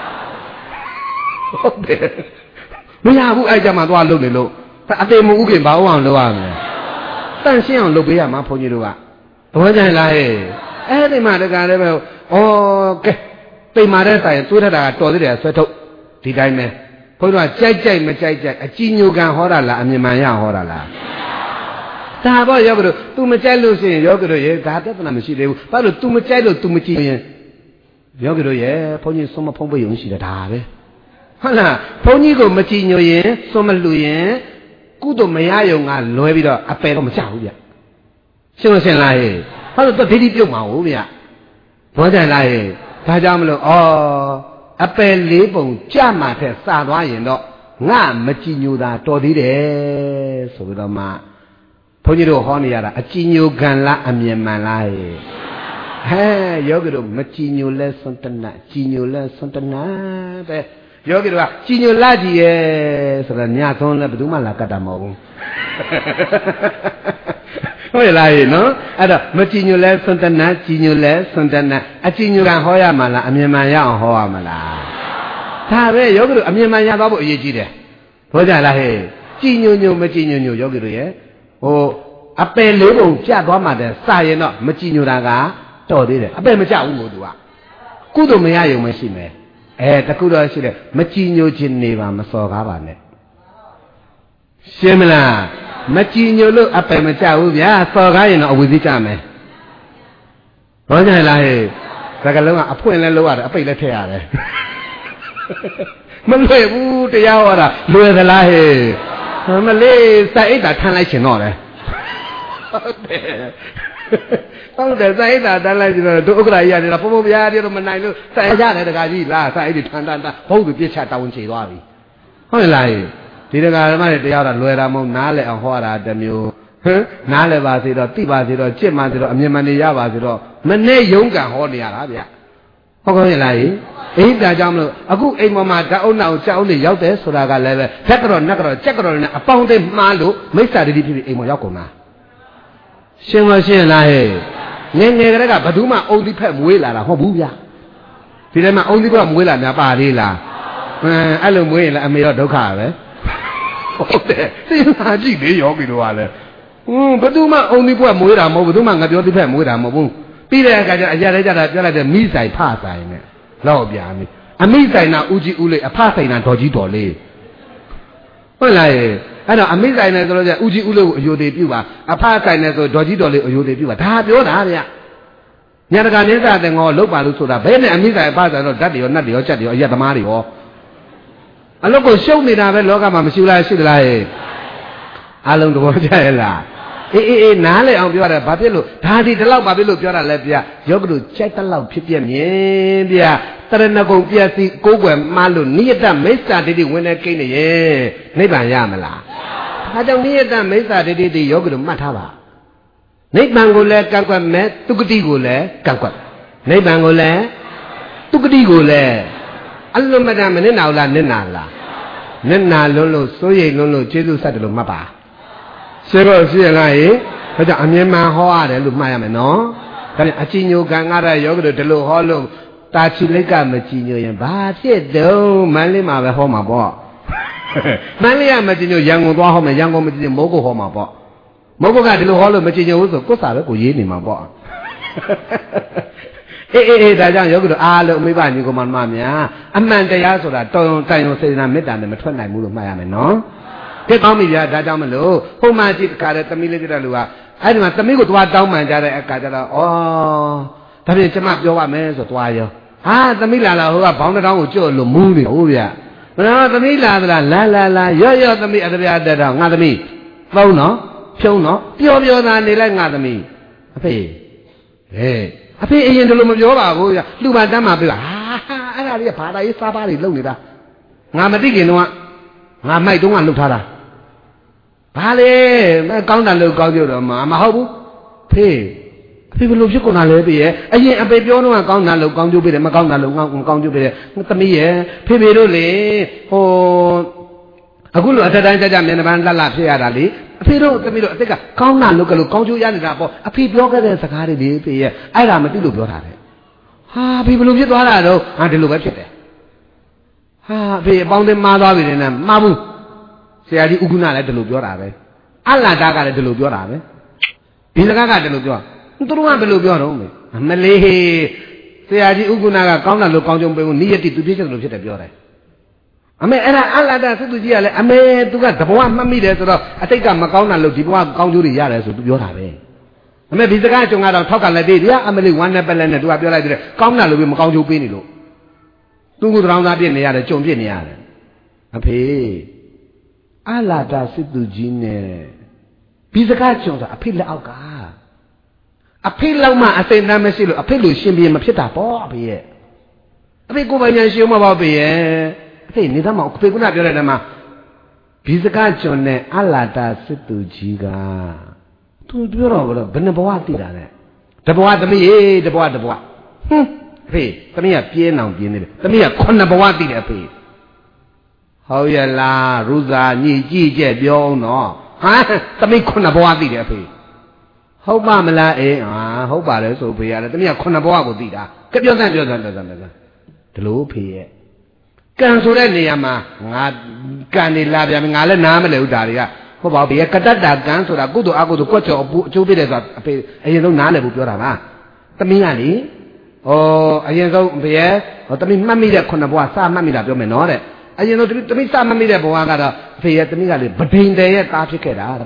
ဟုတ်တယ်မရဘူးအဲ့ကြမှာသွားလုပ်နေလို့အသေးမဥခင်ဘာအောင်လုပ်ရမလဲတန့်ရှင်းအောင်လုပ်ပေးရမှာဘုန်းကြီးတို့ကသဘောကျလားဟဲ့အဲ့ဒီမှာတကလည်းပဲဩကဲပိန်မာတဲ့ဆိုင်သွေးထတာကတော်သေးတယ်ဆွဲထုတ်ဒီတိုင်းပဲဘုန်းကြီးတို့ကကြိုက်ကြိုက်မကြိုက်ကြိုက်အကြည်ညိုကန်ဟောတာလားအမြင်မှန်ရဟောတာလားဒါပေါ့ယောဂတို့ तू မကြိုက်လို့ရှိရင်ယောဂတို့ရေဒါပြဿနာမရှိသေးဘူးဘာလို့ तू မကြိုက်လို့ तू မကြည့်ရင်ယောဂတို့ရေဘုန်းကြီးဆုံးမဖုံးပေးရုံရှိတယ်ဒါပဲဟုတ်လားဘုန်းကြီးကိုမကြည်ညိုရင်ဆုံးမလှူရင်ကုသိုလ်မရယုံကလွဲပြီးတော့အပယ်တော့မချဘူးဗျရှင်းလို့ရှင်းလားဟဲ့ဘာလို့တော့ဒိဋ္ဌိပြုတ်မှာဟုတ်ဗျဘောကြလားဟဲ့ဒါကြောင့်မလို့ဩအပယ်လေးပုံကြမှာထက်စသွားရင်တော့ငါမကြည်ညိုတာတော်သေးတယ်ဆိုပြီးတော့မှဘုန်းကြီးတို့ဟောနေရတာအကြည်ညိုကံလားအမြင်မှန်လားဟဲ့ဟဲ့ယောဂီတို့မကြည်ညိုလဲစွန့်တနာကြည်ညိုလဲစွန့်တနာပဲယောဂီတို့ကကြည်ညိုလာကြည့်ရဲ့ဆိုတော့ညသွန်းလဲဘယ်သူမှလာကတ်တာမဟုတ်ဘူးဟုတ်လားဟဲ့နော်အဲ့တော့မကြည်ညိုလဲစွန့်တနာကြည်ညိုလဲစွန့်တနာအကြည်ညိုကဟောရမှာလားအမြင်မှန်ရအောင်ဟောရမှာလားဒါပဲယောဂီတို့အမြင်မှန်ရသွားဖို့အရေးကြီးတယ်ဘောကြလားဟဲ့ကြည်ညိုညိုမကြည်ညိုညိုယောဂီတို့ရဲ့ဟိုအပယ်လေးပုံပြသွားမှတဲ့စာရင်တော့မကြည်ညိုတာကတော်သေးတယ်အပယ်မကြဘူးလို့သူကကုသိုလ်မရယုံမရှိမယ်အဲတခုတော့ရှိတယ်မကြည်ညိုခြင်းနေပါမစော်ကားပါနဲ့ရှင်းမလားမကြည်ညိုလို့အပယ်မကြဘူးဗျာစော်ကားရင်တော့အဝီစီးကြမယ်ဟောကြလားဟဲ့စကလုံးကအဖွင့်လဲလို့ရတယ်အပိတ်လည်းထည့်ရတယ်မလွယ်ဘူးတရားဟောတာလွယ်သလားဟဲ့မလေးစိုက်အိတ်တာထမ်းလိုက်ရှင်တော့လေဟုတ်တယ်ဟုတ်တယ်စိုက်အိတ်တာထမ်းလိုက်ရှင်တော့ဒုက္ခရာကြီးရတယ်ဘုံဘုံဗျာတည်းတော့မနိုင်လို့စိုက်ရတယ်တကားကြီးလားစိုက်အိတ်ထမ်းတန်းတန်းဘုံသူပြစ်ချတောင်းချေသွားပြီဟုတ်လားဟဲ့ဒီတကားဓမ္မတွေတရားတော့လွယ်တာမဟုတ်နားလည်အောင်ဟောတာတစ်မျိုးဟမ်နားလည်ပါစေတော့သိပါစေတော့ကြစ်မှစေတော့အမြင်မှန်နေရပါစေတော့မနဲ့ယုံကံဟောနေရတာဗျဟုတ်ကဲ့လားဟဲ့အိမ်ဒါကြောင့်မလို့အခုအိမ်ပေါ်မှာဓာတ်အုပ်နောက်ကြောက်နေရောက်တယ်ဆိုတာကလည်းပဲဓာတ်ကတော့နတ်ကတော့ကြက်ကတော့နဲ့အပေါင်းသိမှားလို့မိစ္ဆာဒိဋ္ဌိဖြစ်ပြီးအိမ်ပေါ်ရောက်ကုန်တာရှင်းမရှင်းလားဟဲ့ငယ်ငယ်ကလေးကဘယ်သူမှအုံသီးဖက်မွေးလာတာဟုတ်ဘူးဗျဒီထဲမှာအုံသီးဖက်မွေးလာများပါသေးလားအဲအဲ့လိုမွေးရင်လည်းအမေတော့ဒုက္ခပဲဟုတ်တယ်သိလားကြည့်လေယောဂီတို့ကလည်းဟွန်းဘယ်သူမှအုံသီးဖက်မွေးတာမဟုတ်ဘယ်သူမှငါပြောသီးဖက်မွေးတာမဟုတ်ဘူးပြီးတဲ့အခါကျအရာလေးကြတာပြောလိုက်တဲ့မိဆိုင်ဖဆိုင်နဲ့လောက်ပြာမီအမိဆိုင်နာဦးကြီးဦးလေးအဖဆိုင်နာဒေါ်ကြီးတော်လေးဟုတ်လားအဲ့တော့အမိဆိုင်နဲ့ဆိုလို့ကျဦးကြီးဦးလေးကိုအယိုသေးပြုပါအဖဆိုင်နဲ့ဆိုဒေါ်ကြီးတော်လေးအယိုသေးပြုပါဒါပြောတာဗျညတကမြတ်စာတဲ့ငေါလောက်ပါလို့ဆိုတာဘယ်နဲ့အမိဆိုင်အဖဆိုင်တော့ဓာတ်တွေရောနတ်တွေရောကြက်တွေရောအရက်သမားတွေရောအလုပ်ကိုရှုပ်နေတာပဲလောကမှာမရှိလားရှိသလားအလုံးသဘောကျရဲ့လားအေးအေးအေးနားလေအောင်ပြောတာဘာဖြစ်လို့ဒါဒီဒီလောက်ဘာဖြစ်လို့ပြောတာလဲဗျယောဂတို့ကြိုက်တဲ့လောက်ဖြစ်ပြမြင်ဗျတရဏဂုံပြည့်စည်ကိုးကွယ်မှလို့နိယတမိစ္ဆာဒိဋ္ဌိဝင်နေကိန်းနေရဲ့နိဗ္ဗာန်ရမလားဒါကြောင့်နိယတမိစ္ဆာဒိဋ္ဌိတွေယောဂတို့မှတ်ထားပါနိဗ္ဗာန်ကိုလည်းကန့်ကွက်မယ်သူကတိကိုလည်းကန့်ကွက်နိဗ္ဗာန်ကိုလည်းသူကတိကိုလည်းအလုံးမတန်မနစ်နာလားနစ်နာလားနစ်နာလွန်းလို့စိုးရိမ်လွန်းလို့ကျေးဇူးဆက်တယ်လို့မှတ်ပါရှင်းတော့ရှင်းလားဟင်ဒါကြောင့်အမြင်မှန်ဟောရတယ်လို့မှတ်ရမယ်နော်ဒါပြန်အကြည်ညိုကံကားတဲ့ယောဂတို့ဒီလိုဟောလို့တာချီလိတ်ကမကြည်ညိုရင်ဘာဖြစ်တုံးမန်းလေးမှာပဲဟောမှာပေါ့မန်းလေးကမကြည်ညိုရန်ကုန်သွားဟောမယ်ရန်ကုန်မကြည်ညိုမိုးကုတ်ဟောမှာပေါ့မိုးကုတ်ကဒီလိုဟောလို့မကြည်ညိုဘူးဆိုကိုယ်စာပဲကိုရေးနေမှာပေါ့အေးအေးအေးဒါကြောင့်ယောဂတို့အားလုံးအမိဘညီကောင်မများအမှန်တရားဆိုတာတော်တိုင်တော်စေတနာမေတ္တာနဲ့မထွက်နိုင်ဘူးလို့မှတ်ရမယ်နော်ကဲကောင်းပြီဗျာဒါကြောင့်မလို့ဟိုမှကြည့်တခါတည်းသမီးလေးကြတဲ့လူကအဲ့ဒီမှာသမီးကိုသွားတောင်းပန်ကြတဲ့အခါကျတော့ဩဒါပြင်ကျမပြောပါမယ်ဆိုသွားရောဟာသမီးလာလာဟိုကဘောင်းတစ်တောင်းကိုကြော့လို့မူးနေဟုတ်ဗျာမနော်သမီးလာသလားလာလာလာရော့ရော့သမီးအတပြားတက်တော့ငါသမီးသုံးနော်ဖြုံးနော်ပျော်ပျော်သာနေလိုက်ငါသမီးအဖေဟဲ့အဖေအရင်တလို့မပြောပါဘူးဗျာလူပါတမ်းမှာပြဟာအဲ့ဒါလေးကဘာသာရေးစားပါးတွေလုပ်နေတာငါမသိခင်တော့ငါမိုက်တုံးကလှုပ်ထားတာဘာလဲကောင်းတယ်လို့ကောင်းကြတော့မမဟုတ်ဘူးဖေးအဖေဘယ်လိုဖြစ်ကုန်တာလဲဖေးရဲ့အရင်အဖေပြောတော့ကောင်းတယ်လို့ကောင်းကြပေးတယ်မကောင်းတယ်လို့ငါကောင်းကြပေးတယ်သမီးရဲ့ဖေးဖေးတို့လေဟိုအခုလိုအထက်တိုင်းကြကြမျက်နှာပန်းလှလှဖြစ်ရတာလေအဖေတို့သမီးတို့အစ်စ်ကကောင်းတာလို့ကလို့ကောင်းကျိုးရနေတာပေါ့အဖေပြောခဲ့တဲ့စကားတွေလေဖေးရဲ့အဲ့ဒါမသိလို့ပြောတာလေဟာဖေးဘယ်လိုဖြစ်သွားတာတော့ဟာဒီလိုပဲဖြစ်တယ်ဟာဖေးအပေါင်းတင်မှားသွားပြီနဲ့မှားဘူးဆရာကြီးဥက္ကုဏလည်းဒီလိုပြောတာပဲအလတာကလည်းဒီလိုပြောတာပဲဒီစကားကဒီလိုပြောသူတို့ကဘယ်လိုပြောတော့မလေးဆရာကြီးဥက္ကုဏကကောင်းတယ်လို့ကောင်းကြုံပေးဖို့နိယတိသူပြည့်ချက်လို့ဖြစ်တယ်ပြောတယ်အမေအဲ့ဒါအလတာသူသူကြီးကလည်းအမေသူကတဘဝမှတ်မိတယ်ဆိုတော့အတိတ်ကမကောင်းတာလို့ဒီဘဝကောင်းကျိုးတွေရတယ်ဆိုသူပြောတာပဲအမေဒီစကားကြုံကတော့ထောက်ကလည်းသေးတယ်အမေလေးဝမ်းနဲ့ပက်လက်နဲ့သူကပြောလိုက်တယ်ကောင်းတာလို့ပြီးမကောင်းကျိုးပေးနေလို့သူကတောင်းသားပြစ်နေရတယ်ကြုံပြစ်နေရတယ်အဖေအလာတာစစ်သူကြီးနဲ့ဒီစကားကြုံတာအဖေလက်အောက်ကအဖေလောက်မှအစိမ့်တမ်းမရှိလို့အဖေလိုရှင်ပြေမဖြစ်တာပေါ့အဖေရဲ့အဖေကိုယ်ပိုင်ဉာဏ်ရှိမှပေါ့အဖေရဲ့အဖေနေသားမအဖေကပြောတဲ့တည်းမှာဒီစကားကြုံနဲ့အလာတာစစ်သူကြီးကသူပြောတော့ဘယ်ဘယ်နှဘဝသိတာလဲတဘဝသမီးရေတဘဝတဘဝဟွန်းအဖေသမီးကပြင်းအောင်ပြင်းနေတယ်သမီးကခုနှစ်ဘဝသိတယ်အဖေဟုတ်ရလားရူဇာညကြည့်ကြက်ပြောအောင်တော့ဟာသမီးခုနှစ်ဘဝသိတယ်အဖေဟုတ်ပါမလားအေးဟာဟုတ်ပါလေဆိုဖေရတယ်သမီးကခုနှစ်ဘဝကိုသိတာကြပြောစမ်းပြောစမ်းပြောစမ်းပြောစမ်းဒီလိုဖေရဲ့ကံဆိုတဲ့နေရာမှာငါကံနေလာပြန်ငါလည်းနားမလဲဘူးဒါတွေကဟုတ်ပါဘူးဘေးကတတ်တာကံဆိုတာကုသိုလ်အကုသိုလ်ကွက်ကြော်အကျိုးပေးတယ်ဆိုတာအဖေအရင်ဆုံးနားလည်ဖို့ပြောတာပါသမီးကလေဩအရင်ဆုံးဘေးဟောသမီးမှတ်မိတဲ့ခုနှစ်ဘဝစမှတ်မိတာပြောမယ်နော်တဲ့အရင်တော့သမီးစမှတ်မိတဲ့ဘဝကတော့ဖေရဲ့သမီးကလေဗဒိန်တယ်ရဲ့သားဖြစ်ခဲ့တာ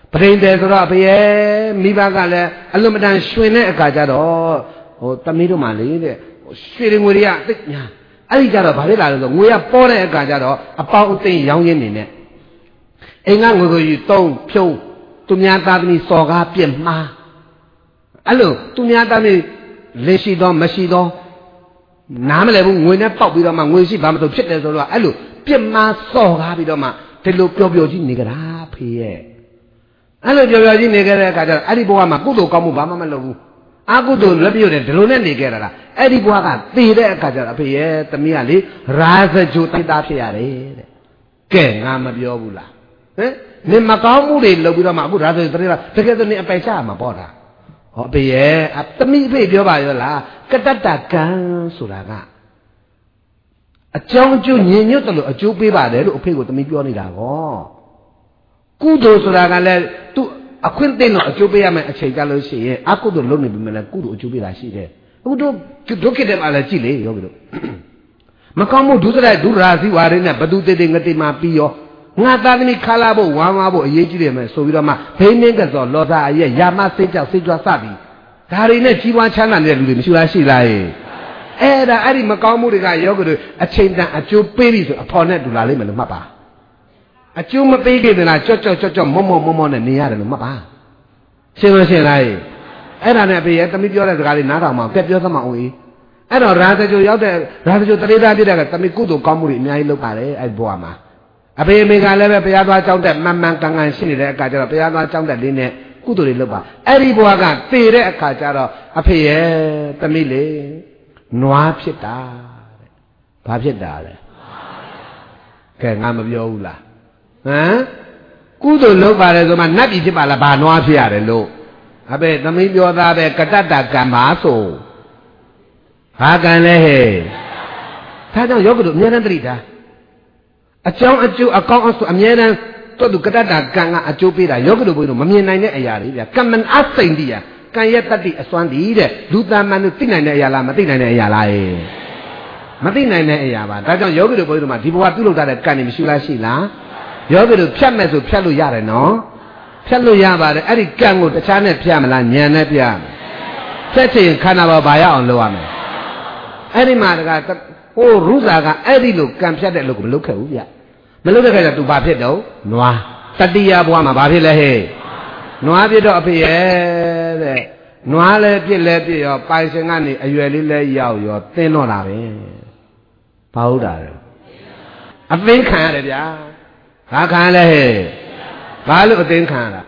ပရိသေဆိုတော့အဖေရဲ့မိဘကလည်းအလွန်မတန်ရွှင်တဲ့အခါကျတော့ဟိုသမီးတို့မှလေတဲ့ရွှေငွေတွေကသိညာအဲ့ဒီကြတော့ဘာဖြစ်လာလဲဆိုငွေကပေါ်တဲ့အခါကျတော့အပေါင်းအသိရောင်းရင်းနေနဲ့အိမ်ကငွေကိုယူသုံးဖြုံးသူများသားသမီးစော်ကားပြစ်မှားအဲ့လိုသူများသားသမီးလက်ရှိတော့မရှိတော့နားမလဲဘူးငွေနဲ့ပေါက်ပြီးတော့မှငွေရှိဘာမလို့ဖြစ်တယ်ဆိုတော့အဲ့လိုပြစ်မှားစော်ကားပြီးတော့မှဒီလိုပျော်ပျော်ကြီးနေကြတာဖေရဲ့အဲ့လိုပျော်ပျော်ကြီးနေကြတဲ့အခါကျတော့အဲ့ဒီဘဝမှာကုသိုလ်ကောင်းမှုဘာမှမလုပ်ဘူးအကုသိုလ်လက်ပြုတ်တယ်ဒီလိုနဲ့နေကြတာလားအဲ့ဒီဘဝကသေတဲ့အခါကျတော့အဖေရဲ့သမီးကလေရာဇဂျိုတိတ်သားဖြစ်ရတယ်တဲ့ကဲငါမပြောဘူးလားဟမ်နင်မကောင်းမှုတွေလုပ်ပြီးတော့မှအခုရာဇဂျိုတိတ်သားတကယ်ဆိုနေအပယ်ချမှာပေါ့တာဟောအဖေရဲ့သမီးအဖေပြောပါရောလားကတ္တကံဆိုတာကအကြောင်းအကျိုးညင်ညွတ်တယ်လို့အကျိုးပေးပါတယ်လို့အဖေကိုသမီးပြောနေတာကောကုသိုလ်ဆိုတာကလည်းသူအခွင့်အရေးတော့အကျိုးပေးရမယ်အချိန်ကြလို့ရှိရင်အကုသိုလ်လုပ်နေပြီမလဲကုသိုလ်အကျိုးပေးတာရှိတယ်အခုတို့ဒုက္ခတဲ့မှာလည်းကြည့်လေယောဂီတို့မကောင်းမှုဒုစရိုက်ဒုရာဇီဝါရင်းနဲ့ဘသူတေတေငတိမှာပြီးရောငါသားသမီးခါလာဖို့ဝမ်းဝါဖို့အရေးကြီးတယ်မယ်ဆိုပြီးတော့မှဘိန်းနှင်းကစောလောသာအရဲ့ယာမစိတ်ကြောက်စိတ်ကြွစသည်ဒါတွေနဲ့ကြီးပွားချမ်းသာနေတဲ့လူတွေမရှိလားရှိလားရဲ့အဲ့ဒါအဲ့ဒီမကောင်းမှုတွေကယောဂီတို့အချိန်တန်အကျိုးပေးပြီဆိုအဖော်နဲ့တူလာလိမ့်မယ်လို့မှတ်ပါအကျိုးမပေးခဲ့တဲ့လားကြော့ကြော့ကြော့ကြော့မော့မော့မော့မော့နဲ့နေရတယ်လို့မှတ်ပါရှင်းမရှင်းလားအဲ့ဒါနဲ့အဖေရဲ့သမီးပြောတဲ့စကားလေးနားထောင်မှကဲပြောသမှာအောင်အေးအဲ့တော့ရာဇဂျိုရောက်တဲ့ရာဇဂျိုတရေသားပြတဲ့ကသမီးကုသိုလ်ကောင်းမှုတွေအများကြီးလုပ်ပါတယ်အဲ့ဘဝမှာအဖေအမေကလည်းပဲဘုရားသွားကြောင်းတဲ့မှန်မှန်ကန်ကန်ရှိနေတဲ့အခါကျတော့ဘုရားသွားကြောင်းတဲ့လေးနဲ့ကုသိုလ်တွေလုပ်ပါအဲ့ဒီဘဝကသေတဲ့အခါကျတော့အဖေရဲ့သမီးလေနွားဖြစ်တာတဲ့ဘာဖြစ်တာလဲကဲငါမပြောဘူးလားဟမ်ကုသိုလ်လုပ်ပါတယ်ဆိုမှနတ်ပြည်ဖြစ်ပါလားဘာနွားဖြစ်ရတယ်လို့အဖေသမီးပြောသားပဲကတ္တကံပါဆိုဘာကံလဲဟဲ့ဒါကြောင့်ယောဂတို့အများနဲ့တတိတာအကြောင်းအကျိုးအကောင်းအဆိုးအများနဲ့တို့သူကတ္တကံကအကျိုးပေးတာယောဂတို့ဘုန်းကြီးတို့မမြင်နိုင်တဲ့အရာတွေဗျကမ္မန်အစိမ့်တိယကံရဲ့တတ္တိအစွမ်းတည်တဲ့လူသားမှန်တို့သိနိုင်တဲ့အရာလားမသိနိုင်တဲ့အရာလားဟဲ့မသိနိုင်တဲ့အရာပါဒါကြောင့်ယောဂတို့ဘုန်းကြီးတို့မှာဒီဘဝပြုလုပ်တဲ့ကံတွေမရှိလားရှိလားယောဂီတို့ဖြတ်မဲ့ဆိုဖြတ်လို့ရတယ်နော်ဖြတ်လို့ရပါတယ်အဲ့ဒီကံကိုတခြားနဲ့ဖြတ်မလားဉာဏ်နဲ့ဖြတ်ဖြတ်ချင်ခန္ဓာပေါ်ဘာရအောင်လုပ်ရမလဲအဲ့ဒီမှာတကဟိုရုဇာကအဲ့ဒီလိုကံဖြတ်တဲ့လို့ကိုမလုပ်ခဲ့ဘူးဗျမလုပ်တဲ့ခါကျသူဘာဖြစ်တော့နွားတတိယဘဝမှာဘာဖြစ်လဲဟဲ့နွားဖြစ်တော့အဖေရဲ့တဲ့နွားလည်းပြစ်လည်းပြစ်ရောပိုင်ရှင်ကနေအရွယ်လေးလည်းရောက်ရောသင်းတော့တာပဲဘာဟုတ်တာလဲအသိခံရတယ်ဗျာဘာခံလဲဟဲ့ဘာလို့အသိခံရတာ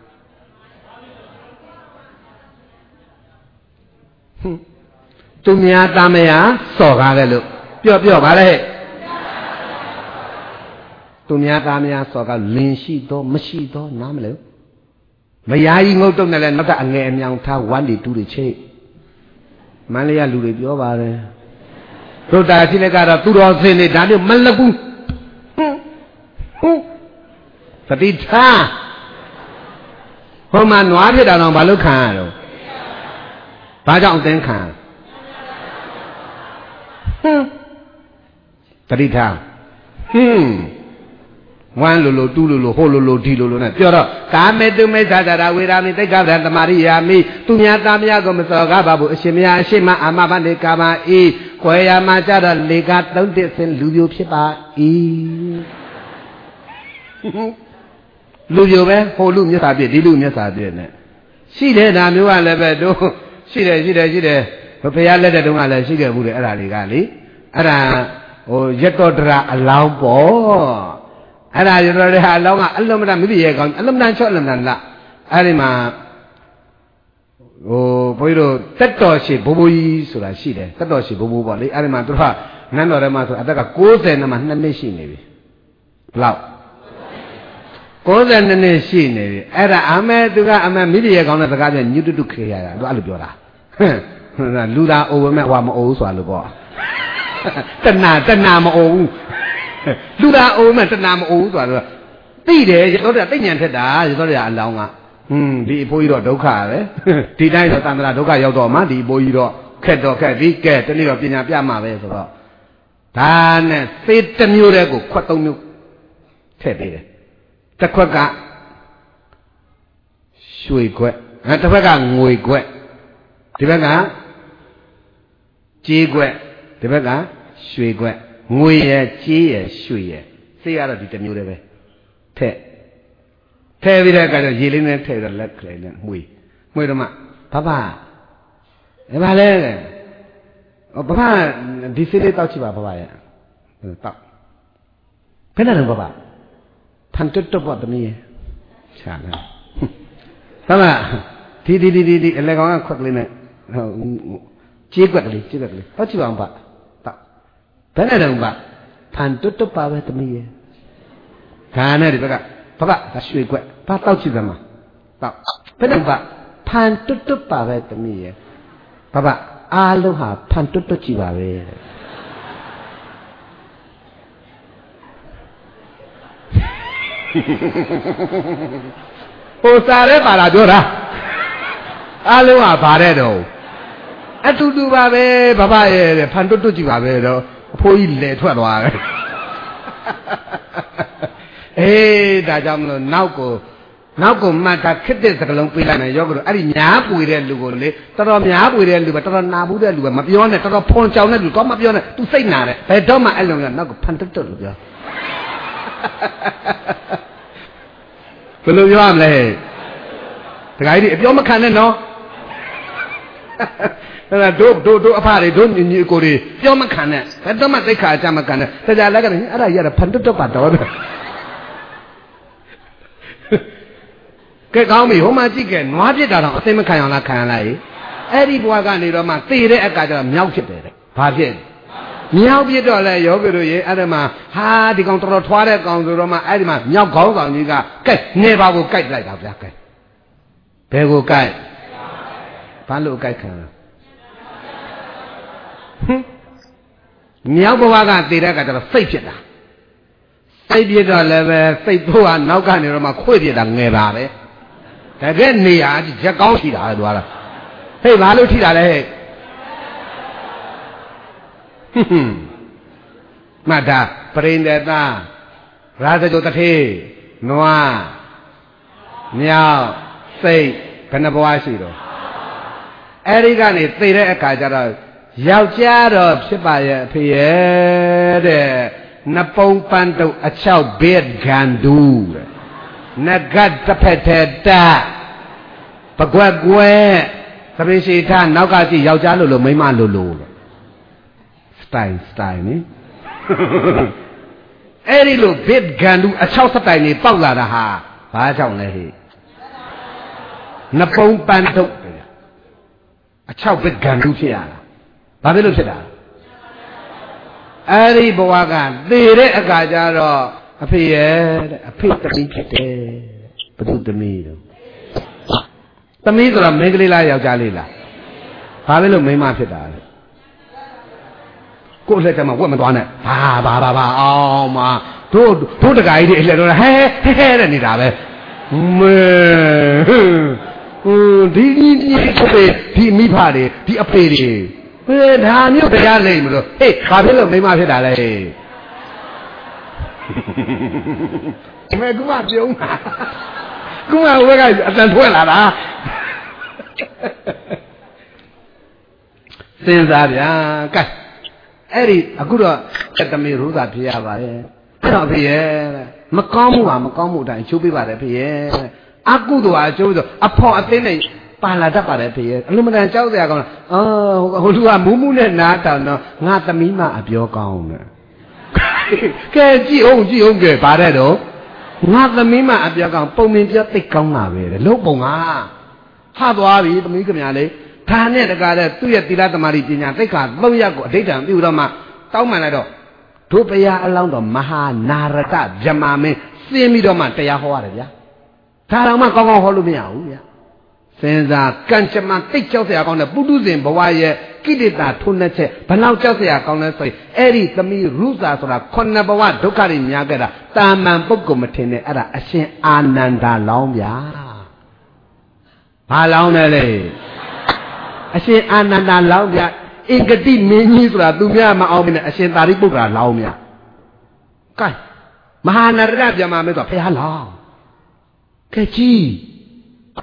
ဟွန်းသူများသားမယားစော်ကားတယ်လို့ပြော့ပြော့ပါလေဟဲ့သူများသားမယားစော်ကားလင်ရှိတော့မရှိတော့နားမလဲမယားကြီးငုတ်တုတ်နဲ့လည်းနောက်ကအငယ်အမြောင်ထားဝမ်းတွေတူတွေချိတ်မန္တလေးကလူတွေပြောပါတယ်တို့တာရှိလက်ကတော့သူတော်စင်နေဒါမျိုးမလဘူးဟုတ်သတိထားဟိုမှာနွားဖြစ်တာတော့ဘာလို့ခံရတော့ဘာကြောင့်အသင်ခံဟွန်းသတိထားဟွန်းဝမ်းလိုလိုတူးလိုလိုဟိုလိုလိုဒီလိုလိုနဲ့ပြောတော့ကာမေတုမေသာတာဝေရာမိတိတ်ကဗရတမာရိယာမိသူများသားများကိုမစော်ကားပါဘူးအရှင်မယားအရှိမအာမဘနေကာမအေးခွဲရမှာကြတော့လေကသုံးတစ်စင်လူပြိုဖြစ်ပါ၏လူပြိုပဲဟိုလူမျက်စာပြည့်ဒီလူမျက်စာပြည့်နဲ့ရှိတယ်ဒါမျိုးကလည်းပဲတို့ရှိတယ်ရှိတယ်ရှိတယ်ဘုရားလက်တဲ့တုန်းကလည်းရှိခဲ့ဘူးလေအဲ့ဒါတွေကလေအဲ့ဒါဟိုရတောတရာအလောင်းပေါ့အဲ့ဒါရတောတရာအလောင်းကအလုံးမတမိပြရဲ့ကောင်းအလုံးမတချော့အလုံးမတလားအဲ့ဒီမှာဟိုဘုန်းကြီးတို့တက်တော်ရှိဘိုးဘိုးကြီးဆိုတာရှိတယ်တက်တော်ရှိဘိုးဘိုးပေါ့လေအဲ့ဒီမှာသူကနန်းတော်ထဲမှာဆိုအသက်ကကိုးဆယ်နှစ်မှာနှစ်နှစ်ရှိနေပြီဘလောက်ကိုးဆယ်နှစ်နှစ်ရှိနေပြီအဲ့ဒါအမေသူကအမေမိပြရဲ့ကောင်းတဲ့စကားပြောညွတ်တုခေရတာသူအဲ့လိုပြောတာဟမ်လူသားအိုဝဲမဲ့ဟွာမအိုးဆိုတာလို့ပေါ့တဏတဏမအိုးဘူးလူသားအိုးမဲ့တဏမအိုးဆိုတာတော့သိတယ်ရတော့တိတ်ညံထက်တာရတော့ရအလောင်းကဟွန်းဒီအဖိုးကြီးတော့ဒုက္ခပဲဒီတိုင်းတော့တန်ត្រာဒုက္ခရောက်တော့မှဒီအဖိုးကြီးတော့ခက်တော့ခက်ပြီကဲတနေ့တော့ပညာပြမှာပဲဆိုတော့ဒါနဲ့သေတမျိုးတည်းကိုခွက်သုံးမျိုးထည့်ပေးတယ်တစ်ခွက်ကရွှေခွက်အဲတစ်ဖက်ကငွေခွက်ဒီဘက်ကကြေးခွက်ဒီဘက်ကရွှေခွက်ငွေရယ်ကြေးရယ်ရွှေရယ်စိတ်ကတော့ဒီတစ်မျိုးတည်းပဲထက်ထည့်ပြီးတဲ့အခါကျရေလေးနဲ့ထည့်တော့လက်ကလေးနဲ့မှွေမှွေတော့မှဘဘအဲဘာလဲဘဘဒီစိတ်လေးတောက်ချပါဘဘရဲ့တောက်ဘယ်နဲ့တော့ဘဘဖန်တွတ်တော့တမီးချာလားဘဘဒီဒီဒီဒီအလဲကောင်ကခွက်ကလေးနဲ့ကြေးခွက်ကလေးကြေးခွက်ကလေးတောက်ချပါအောင်ဘတောက်ဘယ်နဲ့တော့ဘဖန်တွတ်တော့ပါပဲတမီးရဲ့ခါနဲ့ဒီဘက်ကဘဘဒါရွှေခွက်ဘာတောက်ချသမှာတောက်ဘယ်နဲ့ဘဖန်တွတ်တွတ်ပါပဲတမီးရဲ့ဘဘအားလုံးဟာဖန်တွတ်တွတ်ကြည့်ပါပဲဟိုစားရဲပါလာပြောတာအားလုံးဟာဗါတဲ့တော့အတူတူပါပဲဘဘရဲ့ဖန်တွတ်တွတ်ကြည့်ပါပဲတော့အဖိုးကြီးလဲထွက်သွားတယ်အေးဒါကြောင့်မလို့နောက်ကိုနောက်ကိုမှတ်တာခစ်တဲ့စကလုံးပေးလိုက်မယ်ရောကတော့အဲ့ဒီများပွေတဲ့လူကိုလေတော်တော်များပွေတဲ့လူပဲတော်တော်နာဘူးတဲ့လူပဲမပြောနဲ့တော်တော်ဖွန်ကြောင်တဲ့လူတော့မပြောနဲ့ तू စိတ်နာတယ်ဘယ်တော့မှအဲ့လိုမျိုးနောက်ကိုဖန်တွတ်တွတ်လို့ပြောဘယ်လိုပြောရမလဲတခါကြီးအပြောမခံနဲ့နော်အဲ့ဒါတို့တို့တို့အဖတွေတို့ညီညီကိုတွေပြောမခံနဲ့ဘယ်တော့မှသိခါအကြမခံနဲ့တရားလက်ကလည်းအဲ့ဒါကြီးကတော့ဖန်တွတ်တွတ်ပါတော့ကဲကောင်းပြီဟိုမှာကြည့်ကဲနွားပြစ်တာတော့အသိမခံအောင်လားခံရလားအဲ့ဒီဘဝကနေတော့မှသေတဲ့အခါကျတော့မြောက်ဖြစ်တယ်တဲ့ဘာဖြစ်မြောက်ပြစ်တော့လဲယောဂီတို့ရေအဲ့ဒီမှာဟာဒီကောင်တော်တော်ထွားတဲ့ကောင်ဆိုတော့မှအဲ့ဒီမှာမြောက်ခေါင်းကောင်ကြီးကကဲနေပါကိုကြိုက်လိုက်တာဗျာကဲဘယ်ကိုကြိုက်ဘာလို့ကြိုက်ခံဟင်မြောက်ဘဝကသေတဲ့အခါကျတော့စိတ်ဖြစ်တာစိတ်ပြစ်တော့လည်းပဲစိတ်ဖို့ကနောက်ကနေတော့မှခွေ့ပြစ်တာငယ်ပါပဲတကယ်နေရာရက်ကောင်းရှိတာလေသွားလားဟေးဘာလို့ထိတာလဲဟဲ့ဟွန်းမတ်တာပရိန္ဒေတာရာဇဂုတထေနွားမြောက်စိတ်ဘယ်နှဘဝရှိတော့အဲ့ဒီကနေသိတဲ့အခါကျတော့ယောက်ျားတော့ဖြစ်ပါရဲ့အဖေရဲ့တဲ့နပုံပန်းတုတ်အချောက်ဘေးဂန္ဓုတဲ့နဂတ်တစ်ဖက်ထဲတပကွက်ကွဲသပိရှိထနောက်ကကြည့်ယောက်ျားလို့လို့မိန်းမလို့လို့စတိုင်စတိုင်နိအဲ့ဒီလိုဘေးဂန္ဓုအချောက်စတိုင်နေပေါက်လာတာဟာဘာကြောင့်လဲဟဲ့နပုံပန်းတုတ်အချောက်ဘေးဂန္ဓုဖြစ်ရတာဘာဖြစ်လို့ဖြစ်တာအဲ့ဒီဘဝကသေတဲ့အခါကျတော့အဖေရဲ့တဲ့အဖေသမီးဖြစ်တယ်ဘယ်သူသမီးတော့သမီးဆိုတာမိန်းကလေးလားယောက်ျားလေးလားဘာလဲလို့မိန်းမဖြစ်တာလဲကိုယ်လက်ထက်မှာဝက်မသွားနဲ့ဘာဘာဘာဘာအောင်မတို့တို့တခါကြီးတွေအလက်တော့ဟဲဟဲဟဲတဲ့နေတာပဲမဲဟိုဒီဒီဒီဒီမိဖတွေဒီအဖေတွေဟဲ့ဒါမျိုးတရားလိမ့်မလို့ဟေးဘာဖြစ်လို့မိမဖြစ်တာလဲမဲကူမပြုံးတာကူမဝဲကအတန်ထွက်လာတာစဉ်းစားဗျာကဲအဲ့ဒီအခုတော့တမေရူသာဖြစ်ရပါရဲ့အဲ့တော့ဖြစ်ရဲ့မကောင်းမှုဟာမကောင်းမှုတိုင်းချိုးပေးပါတယ်ဖြစ်ရဲ့အကုသိုလ်ဟာချိုးဆိုအဖော်အသိနဲ့ပါလာတတ်ပါတယ်ဖေရဲ့အလုံးမတန်ကြောက်စရာကောင်းလားအော်ဟိုလူကမူးမူးနဲ့နားတောင်တော့ငါသမီးမအပြောကောင်းတယ်ကဲကြည့်အောင်ကြည့်အောင်ကဲဗါတဲ့တော့ငါသမီးမအပြောကောင်းပုံမြင်ပြသိကောင်းတာပဲတဲ့လုံးပုံကဟသွားပြီသမီးကမြလေးဒါနဲ့တကားတဲ့သူ့ရဲ့သီလသမารိပညာသိက္ခာသုံးရပ်ကိုအဋိဌံပြုတော့မှတောင်းမှန်လိုက်တော့ဒုပယအလောင်းတော်မဟာနာရကဗြဟ္မာမင်းစင်းပြီးတော့မှတရားဟောရတယ်ဗျာဒါတော့မှကောင်းကောင်းဟောလို့မရဘူးဗျာစဉ်းစားကံကြမ္မာတိတ်ကြောက်စရာကောင်းတဲ့ပုထုဇဉ်ဘဝရဲ့ကိလေသာထုံးနှက်ချက်ဘလောက်ကြောက်စရာကောင်းလဲဆိုရင်အဲ့ဒီသမီးရုသာဆိုတာခုနှစ်ဘဝဒုက္ခတွေများခဲ့တာတာမန်ပုဂ္ဂိုလ်မထင်နဲ့အဲ့ဒါအရှင်အာနန္ဒာလောင်းဗျာဘာလောင်းလဲလေအရှင်အာနန္ဒာလောင်းဗျာအင်္ဂတိမင်းကြီးဆိုတာသူများမအောင်နဲ့အရှင်သာရိပုတ္တရာလောင်းဗျာကဲမဟာနရကဗြဟ္မာမင်းဆိုတာဖះလောင်းကဲကြီး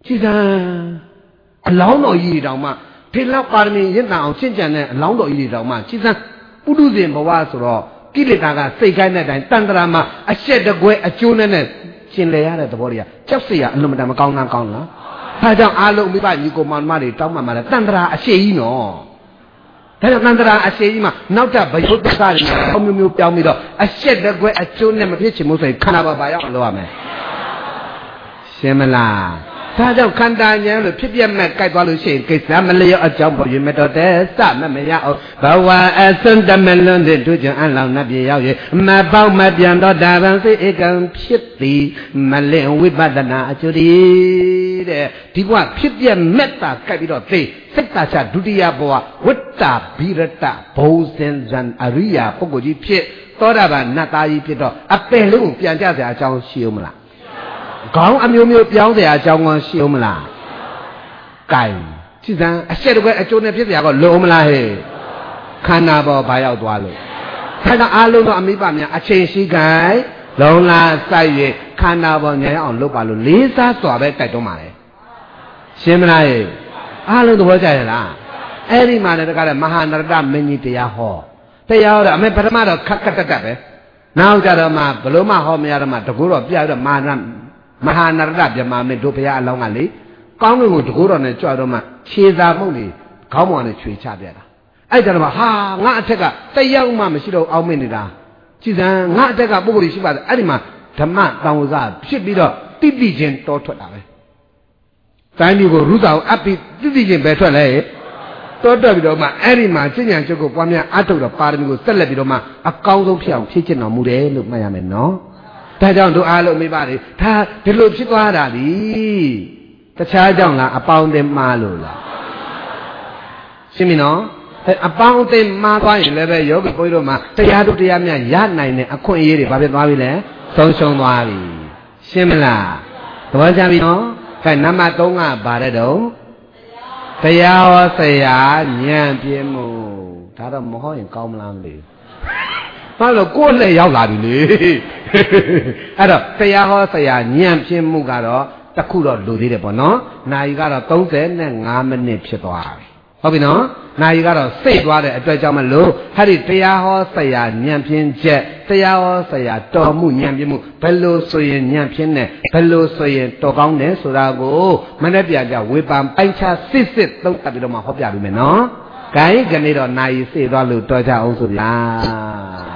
ကြည်စံအလောင်းတော်ကြီးတောင်မှထေလပါရမီရင့်တန်အောင်ရှင်းကြံတဲ့အလောင်းတော်ကြီးတောင်မှကြည်စံပုထုဇဉ်ဘဝဆိုတော့ကိလေသာကစိတ်ကိုင်းတဲ့အတိုင်းတန်တရာမှာအရှက်တကွဲအကျိုးနဲ့နဲ့ရှင်လေရတဲ့သဘောတွေကကြောက်စရာအလွန်မတန်မကောင်းလားကောင်းလားဒါကြောင့်အားလုံးမိဘညီကိုမောင်မတွေတောင်းမှမှာလဲတန်တရာအရှိကြီးနော်ဒါကြောင့်တန်တရာအရှိကြီးမှာနောက်ထပ်ဘယုတ်တ္တတွေအမျိုးမျိုးပြောင်းပြီးတော့အရှက်တကွဲအကျိုးနဲ့မဖြစ်ချင်ဘူးဆိုရင်ခန္ဓာပါပါရောက်လို့ရမယ်ရှင်းမလားဒါကြောင့်ခန္ဓာဉာဏ်လို့ဖြစ်ပြမဲ့ကြိုက်သွားလို့ရှိရင်ကိစ္စမလျော့အကြောင်းပေါ်ရင်မတော်တဲ့စမမရအောင်ဘဝအစွန်းတမလွန်းတဲ့တို့ကြောင့်အလောင်းနှပြေရောက်ရင်မပေါက်မပြန်တော့ဒါဗံစိတ်ဧကံဖြစ်သည်မလင့်ဝိပဿနာအကျိုးတဲ့ဒီဘဝဖြစ်ပြမဲ့တာကြိုက်ပြီးတော့သိစိတ်တာချဒုတိယဘဝဝတ္တဘိရတဘုံစင်ဇံအရိယာပုဂ္ဂိုလ်ကြီးဖြစ်သောတာပန်နတ်သားကြီးဖြစ်တော့အပယ်လုံးပြန်ကြစရာအကြောင်းရှိဦးမလားခေါင်းအမျိုးမျိုးပြောင်းเสียအကြောင်းကောရှိဦးမလားကဲကြည်စံအရှက်တကွဲအကျိုးနဲ့ဖြစ်เสียကောလုံးမလားဟဲ့ခန္ဓာပေါ်ဘာရောက်သွားလို့ခန္ဓာအားလုံးသောအမိပများအချိန်ရှိကြလုံးလားစိုက်ရခန္ဓာပေါ်ညံအောင်လုပ်ပါလို့လေးစားစွာပဲတိုက်တွန်းပါလေရှင်းမလားဟဲ့အားလုံးသဘောကျရဲ့လားအဲ့ဒီမှာလည်းတကားတဲ့မဟာနရတမင်းကြီးတရားဟောတရားဟောတော့အမေပထမတော့ခက်ခက်တက်တက်ပဲနောက်ကြတော့မှဘလို့မှဟောမရတော့မှတကူတော့ပြတော့မာနမဟာနရတဗျမမင်းတို့ဘုရားအလောင်းကလေကောင်းကင်ကိုတကူတော်နဲ့ကြွတော့မှခြေသာမှုတ်နေခေါင်းပေါ်နဲ့ချွေချပြတာအဲ့ကြတော့မှဟာငါအထက်ကတယောက်မှမရှိတော့အောင်းမင်းနေတာကြည်စံငါအထက်ကပုဂ္ဂိုလ်ရှိပါတယ်အဲ့ဒီမှာဓမ္မတောင်စားဖြစ်ပြီးတော့တိတိချင်းတောထွက်တာပဲတိုင်းမျိုးကိုရူတာကိုအပ်ပြီးတိတိချင်းပဲထွက်လဲတောထွက်ပြီးတော့မှအဲ့ဒီမှာကျင့်ကြံချုပ်ကိုပွားများအထုတ်တော့ပါရမီကိုဆက်လက်ပြီးတော့မှအကောင်းဆုံးဖြစ်အောင်ဖြည့်ကျင့်တော်မူတယ်လို့မှတ်ရမယ်နော်ဒါကြောင့်တို့အားလုံးမိပါလေဒါဒီလိုဖြစ်သွားတာလीတခြားကြောင့်လားအပေါင်းအသင်းမှားလို့လားရှင်းပြီနော်အပေါင်းအသင်းမှားသွားရင်လည်းပဲယောဂီဘုန်းကြီးတို့မှာတရားတို့တရားများရနိုင်တဲ့အခွင့်အရေးတွေဘာဖြစ်သွားပြီလဲဆုံးရှုံးသွားပြီရှင်းမလားသဘောကျပြီနော်အဲနံပါတ်သုံးကဘာတဲ့တုံးတရားဟောဆရာဉာဏ်ပြင်းမှုဒါတော့မဟောရင်ကောင်းမလားမသိဘူးဘာလို့ကိုယ်နဲ့ရောက်လာပြီလေအဲ့တော့တရားဟောဆရာဉာဏ်ပြင်းမှုကတော့တခုတော့လူသေးတယ်ပေါ့နော်နာယီကတော့သုံးဆယ်နဲ့ငါးမိနစ်ဖြစ်သွားပြီဟုတ်ပြီနော်နာယီကတော့စိတ်သွားတဲ့အတွက်ကြောင့်မလို့ဟဲ့ဒီတရားဟောဆရာဉာဏ်ပြင်းချက်တရားဟောဆရာတော်မှုဉာဏ်ပြင်းမှုဘယ်လိုဆိုရင်ဉာဏ်ပြင်းနဲ့ဘယ်လိုဆိုရင်တော်ကောင်းတယ်ဆိုတာကိုမနေ့ပြန်ကြဝေပံပိုင်းခြားစစ်စစ်သုံးသပ်ပြီးတော့မှဟောပြပြီမယ်နော်ဂိုင်းကနေတော့နာယီစေသွားလို့တော်ကြအောင်ဆိုဗျာ